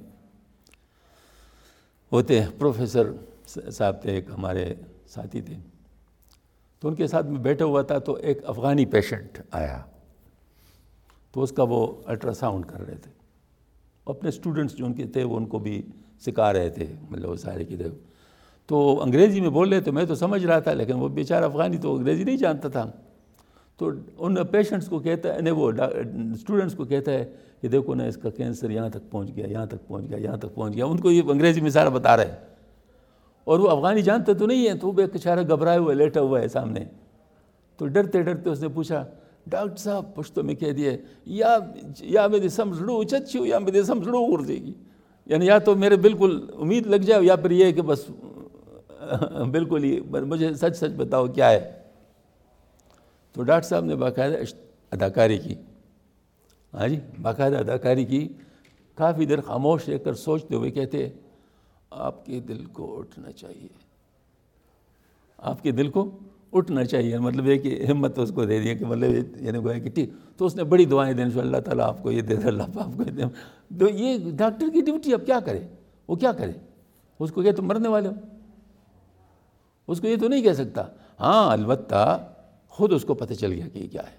ہوتے پروفیسر صاحب تھے، ایک ہمارے ساتھی تھے، تو ان کے ساتھ میں بیٹھا ہوا تھا تو ایک افغانی پیشنٹ آیا، تو اس کا وہ الٹرا ساؤنڈ کر رہے تھے. اپنے اسٹوڈنٹس جو ان کے تھے وہ ان کو بھی سکھا رہے تھے، مطلب وہ سارے کی طرف. تو انگریزی میں بول رہے تھے، میں تو سمجھ رہا تھا لیکن وہ بیچارہ افغانی تو انگریزی نہیں جانتا تھا. تو ان پیشنٹس کو کہتا ہے، وہ اسٹوڈنٹس کو کہتا ہے کہ دیکھو نا اس کا کینسر یہاں تک پہنچ گیا، یہاں تک پہنچ گیا، یہاں تک پہنچ گیا. ان کو یہ انگریزی میں سارا بتا رہے ہیں اور وہ افغانی جانتے تو نہیں ہے. تو وہ بیچارہ گھبرائے ہوا لیٹا ہوا ہے سامنے. تو ڈرتے ڈرتے اس نے پوچھا ڈاکٹر صاحب پشتو میں کہہ دیے یا یا میری سمجھڑو چچو یا میری سمجھڑو اڑ دے گی، یعنی یا تو میرے بالکل امید لگ جائے یا پھر یہ کہ بس بالکل ہی مجھے سچ سچ بتاؤ کیا ہے. تو ڈاکٹر صاحب نے باقاعدہ اداکاری کی، ہاں جی باقاعدہ اداکاری کی. کافی دیر خاموش رہ کر سوچتے ہوئے کہتے آپ کے دل کو اٹھنا چاہیے، آپ کے دل کو اٹھنا چاہیے. مطلب یہ کہ ہمت اس کو دے دیا کہ مطلب یعنی گویا کہ ٹھیک. تو اس نے بڑی دعائیں دیں انشاء اللہ تعالیٰ آپ کو یہ دے دے، اللہ آپ کو یہ دے. تو یہ ڈاکٹر کی ڈیوٹی اب کیا کرے، وہ کیا کرے؟ اس کو کہ تم مرنے والے ہو، اس کو یہ تو نہیں کہہ سکتا. ہاں البتہ خود اس کو پتہ چل گیا کہ یہ کیا ہے.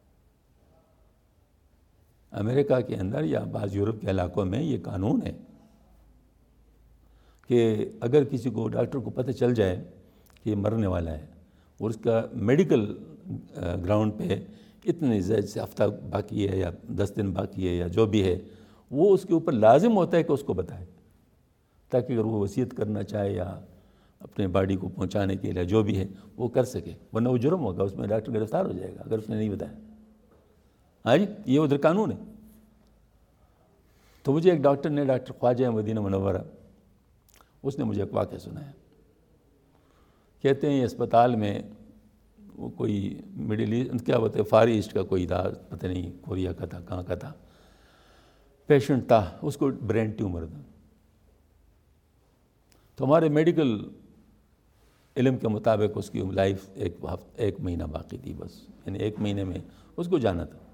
امریکہ کے اندر یا بعض یورپ کے علاقوں میں یہ قانون ہے کہ اگر کسی کو ڈاکٹر کو پتہ چل جائے کہ یہ مرنے والا ہے، اور اس کا میڈیکل گراؤنڈ پہ اتنے سے ہفتہ باقی ہے یا دس دن باقی ہے یا جو بھی ہے، وہ اس کے اوپر لازم ہوتا ہے کہ اس کو بتائے، تاکہ اگر وہ وصیت کرنا چاہے یا اپنے باڈی کو پہنچانے کے لیے جو بھی ہے وہ کر سکے، ورنہ وہ جرم ہوگا، اس میں ڈاکٹر گرفتار ہو جائے گا اگر اس نے نہیں بتایا۔ ہاں جی، یہ ادھر قانون ہے۔ تو مجھے ایک ڈاکٹر نے، ڈاکٹر خواجہ مدینہ منورہ، اس نے مجھے ایک واقعہ سنایا۔ کہتے ہیں اسپتال میں وہ کوئی مڈل ایسٹ کیا ہوتا ہے فار ایسٹ کا کوئی تھا، پتہ نہیں کوریا کا تھا کہاں کا تھا، پیشنٹ تھا، اس کو برین ٹیومر تھا۔ تو ہمارے میڈیکل علم کے مطابق اس کی لائف ایک ہفتہ ایک مہینہ باقی تھی بس، یعنی ایک مہینے میں اس کو جانا تھا۔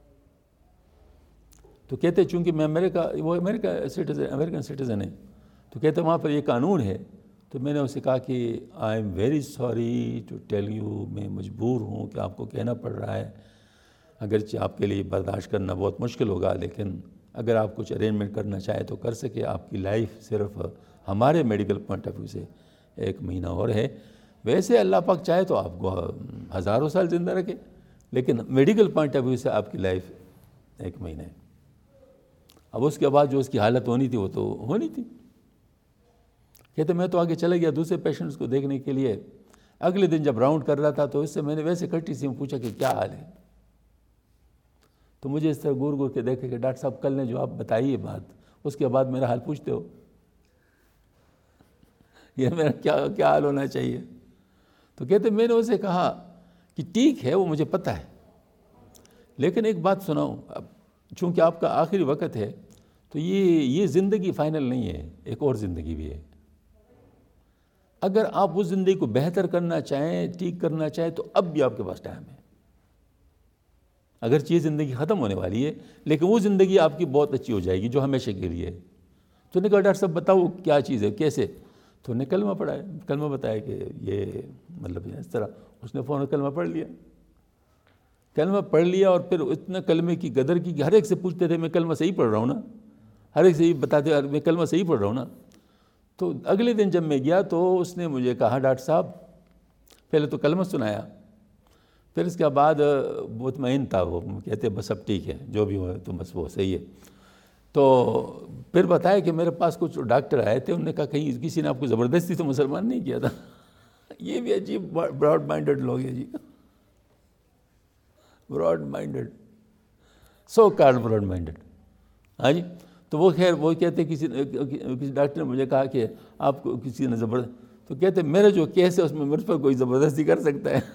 تو کہتے چونکہ میں امریکہ وہ امریکہ سٹیزن امریکن سٹیزن ہے، تو کہتے وہاں پر یہ قانون ہے۔ تو میں نے اسے کہا کہ I am very sorry to tell you, میں مجبور ہوں کہ آپ کو کہنا پڑ رہا ہے، اگرچہ آپ کے لیے برداشت کرنا بہت مشکل ہوگا، لیکن اگر آپ کچھ ارینجمنٹ کرنا چاہے تو کر سکے، آپ کی لائف صرف ہمارے میڈیکل پوائنٹ آف ویو سے ایک مہینہ اور ہے۔ ویسے اللہ پاک چاہے تو آپ کو ہزاروں سال زندہ رکھے، لیکن میڈیکل پوائنٹ آف ویو سے آپ کی لائف ایک مہینہ ہے۔ اب اس کے بعد جو اس کی حالت ہونی تھی وہ تو ہونی تھی۔ کہتے میں تو آگے چلے گیا دوسرے پیشنٹس کو دیکھنے کے لیے۔ اگلے دن جب راؤنڈ کر رہا تھا تو اس سے میں نے ویسے کٹی سی میں پوچھا کہ کیا حال ہے، تو مجھے اس طرح گور گور کے دیکھے کہ ڈاکٹر صاحب کل نے جو آپ بتائی ہے بات، اس کے بعد میرا حال پوچھتے ہو، یہ میرا کیا کیا حال ہونا چاہیے؟ تو کہتے میں نے اسے کہا کہ ٹھیک ہے وہ مجھے پتہ ہے، لیکن ایک بات سناؤں، اب چونکہ آپ کا آخری وقت ہے تو یہ یہ زندگی فائنل نہیں ہے، ایک اور زندگی بھی ہے۔ اگر آپ اس زندگی کو بہتر کرنا چاہیں، ٹھیک کرنا چاہیں، تو اب بھی آپ کے پاس ٹائم ہے۔ اگرچہ یہ زندگی ختم ہونے والی ہے، لیکن وہ زندگی آپ کی بہت اچھی ہو جائے گی جو ہمیشہ کے لیے ہے۔ تو نے کہا ڈاکٹر صاحب بتاؤ کیا چیز ہے، کیسے؟ تو نے کلمہ پڑھا ہے، کلمہ بتایا کہ یہ مطلب اس طرح، اس نے فوراً کلمہ پڑھ لیا، کلمہ پڑھ لیا، اور پھر اتنا کلمے کی قدر کی کہ ہر ایک سے پوچھتے تھے میں کلمہ صحیح پڑھ رہا ہوں نا، ہر ایک سے یہ بتاتے میں کلمہ صحیح پڑھ رہا ہوں نا۔ تو اگلے دن جب میں گیا تو اس نے مجھے کہا ڈاکٹر صاحب، پہلے تو کلمہ سنایا، پھر اس کے بعد مطمئن تھا وہ، کہتے بس اب ٹھیک ہے جو بھی ہو تو بس وہ صحیح ہے۔ تو پھر بتایا کہ میرے پاس کچھ ڈاکٹر آئے تھے، انہوں نے کہا کہیں کسی نے آپ کو زبردستی تو مسلمان نہیں کیا تھا۔ یہ بھی عجیب براڈ مائنڈڈ لوگ ہیں جی، broad minded, so called broad minded. ہاں جی، تو وہ خیر وہ کہتے کسی کسی ڈاکٹر نے مجھے کہا کہ آپ کو کسی نے زبردست، تو کہتے میرا جو کیس ہے اس میں مجھ پر کوئی زبردستی کر سکتا ہے؟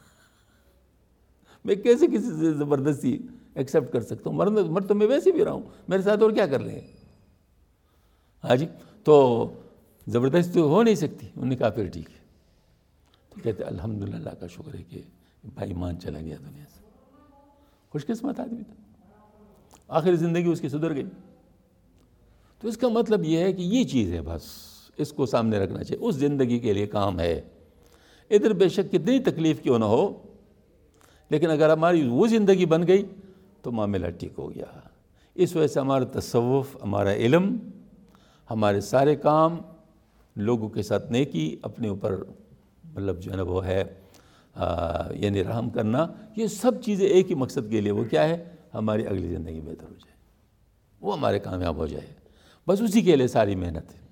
میں کیسے کسی سے زبردستی ایکسیپٹ کر سکتا ہوں؟ مرد مر تو میں ویسے بھی رہا ہوں، میرے ساتھ اور کیا کر رہے ہیں؟ ہاں جی، تو زبردستی تو ہو نہیں سکتی۔ انہوں نے کہا پھر ٹھیک ہے۔ تو کہتے الحمدللہ، اللہ کا شکر ہے کہ بھائی مان چلا گیا دنیا سے، خوش قسمت آدمی تھا، آخری زندگی اس کی سدھر گئی۔ تو اس کا مطلب یہ ہے کہ یہ چیز ہے، بس اس کو سامنے رکھنا چاہیے، اس زندگی کے لیے کام ہے۔ ادھر بے شک کتنی تکلیف کیوں نہ ہو، لیکن اگر ہماری وہ زندگی بن گئی تو معاملہ ٹھیک ہو گیا۔ اس وجہ سے ہمارا تصوف، ہمارا علم، ہمارے سارے کام، لوگوں کے ساتھ نیکی، اپنے اوپر مطلب جو ہے نا وہ ہے یعنی رحم کرنا، یہ سب چیزیں ایک ہی مقصد کے لیے، وہ کیا ہے؟ ہماری اگلی زندگی بہتر ہو جائے، وہ ہمارے کامیاب ہو جائے، بس اسی کے لیے ساری محنت ہے۔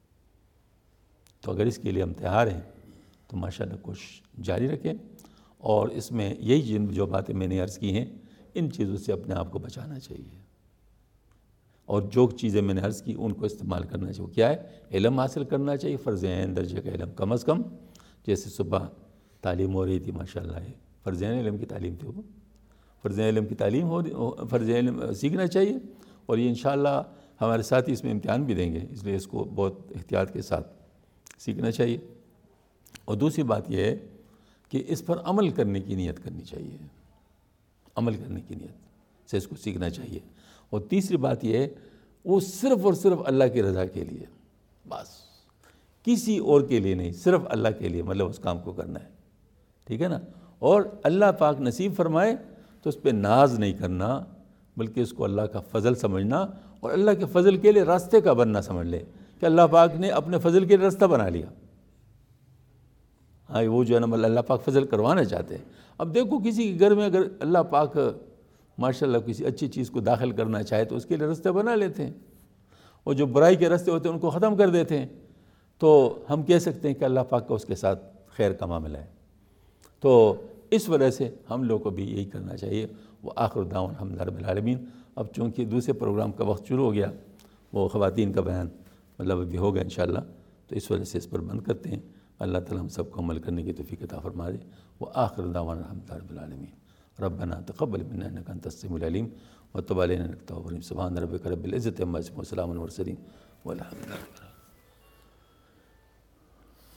تو اگر اس کے لیے ہم تیار ہیں تو ماشاءاللہ کوشش جاری رکھیں، اور اس میں یہی جن جو باتیں میں نے عرض کی ہیں، ان چیزوں سے اپنے آپ کو بچانا چاہیے، اور جو چیزیں میں نے عرض کی ان کو استعمال کرنا چاہیے۔ وہ کیا ہے؟ علم حاصل کرنا چاہیے، فرض عین درجے کا علم کم از کم، جیسے صبح تعلیم ہو رہی تھی ماشاءاللہ، ہے فرض عین علم کی تعلیم تھی، وہ فرض عین علم کی تعلیم ہو فرض عین علم سیکھنا چاہیے، اور یہ انشاءاللہ ہمارے ساتھی اس میں امتحان بھی دیں گے، اس لیے اس کو بہت احتیاط کے ساتھ سیکھنا چاہیے۔ اور دوسری بات یہ ہے کہ اس پر عمل کرنے کی نیت کرنی چاہیے، عمل کرنے کی نیت سے اس کو سیکھنا چاہیے۔ اور تیسری بات یہ ہے، وہ صرف اور صرف اللہ کی رضا کے لیے، بس کسی اور کے لیے نہیں، صرف اللہ کے لیے مطلب اس کام کو کرنا ہے، ٹھیک ہے نا؟ اور اللہ پاک نصیب فرمائے تو اس پہ ناز نہیں کرنا، بلکہ اس کو اللہ کا فضل سمجھنا، اور اللہ کے فضل کے لیے راستے کا بننا سمجھ لے کہ اللہ پاک نے اپنے فضل کے لیے راستہ بنا لیا۔ ہاں وہ جو ہے نا اللہ پاک فضل کروانا چاہتے ہیں. اب دیکھو کسی کے گھر میں اگر اللہ پاک ماشاء اللہ کسی اچھی چیز کو داخل کرنا چاہے تو اس کے لیے راستے بنا لیتے ہیں، اور جو برائی کے راستے ہوتے ہیں ان کو ختم کر دیتے ہیں. تو ہم کہہ سکتے ہیں کہ اللہ پاک کا اس کے ساتھ خیر کا معاملہ ہے. تو اس وجہ سے ہم لوگ کو بھی یہی کرنا چاہیے. وہ آخر دعوانا الحمد للہ رب العالمین. اب چونکہ دوسرے پروگرام کا وقت شروع ہو گیا، وہ خواتین کا بیان مطلب ابھی ہوگا انشاءاللہ، تو اس وجہ سے اس پر بند کرتے ہیں. اللہ تعالیٰ ہم سب کو عمل کرنے کی توفیق عطا فرما دے. وہ آخر دعوانا الحمد للہ رب العالمین. ربنا تقبل منا انک انت السمیع العلیم وتب علینا انک التواب الرحیم. سبحان ربک رب العزۃ عما یصفون وسلام علی المرسلین والحمد للہ.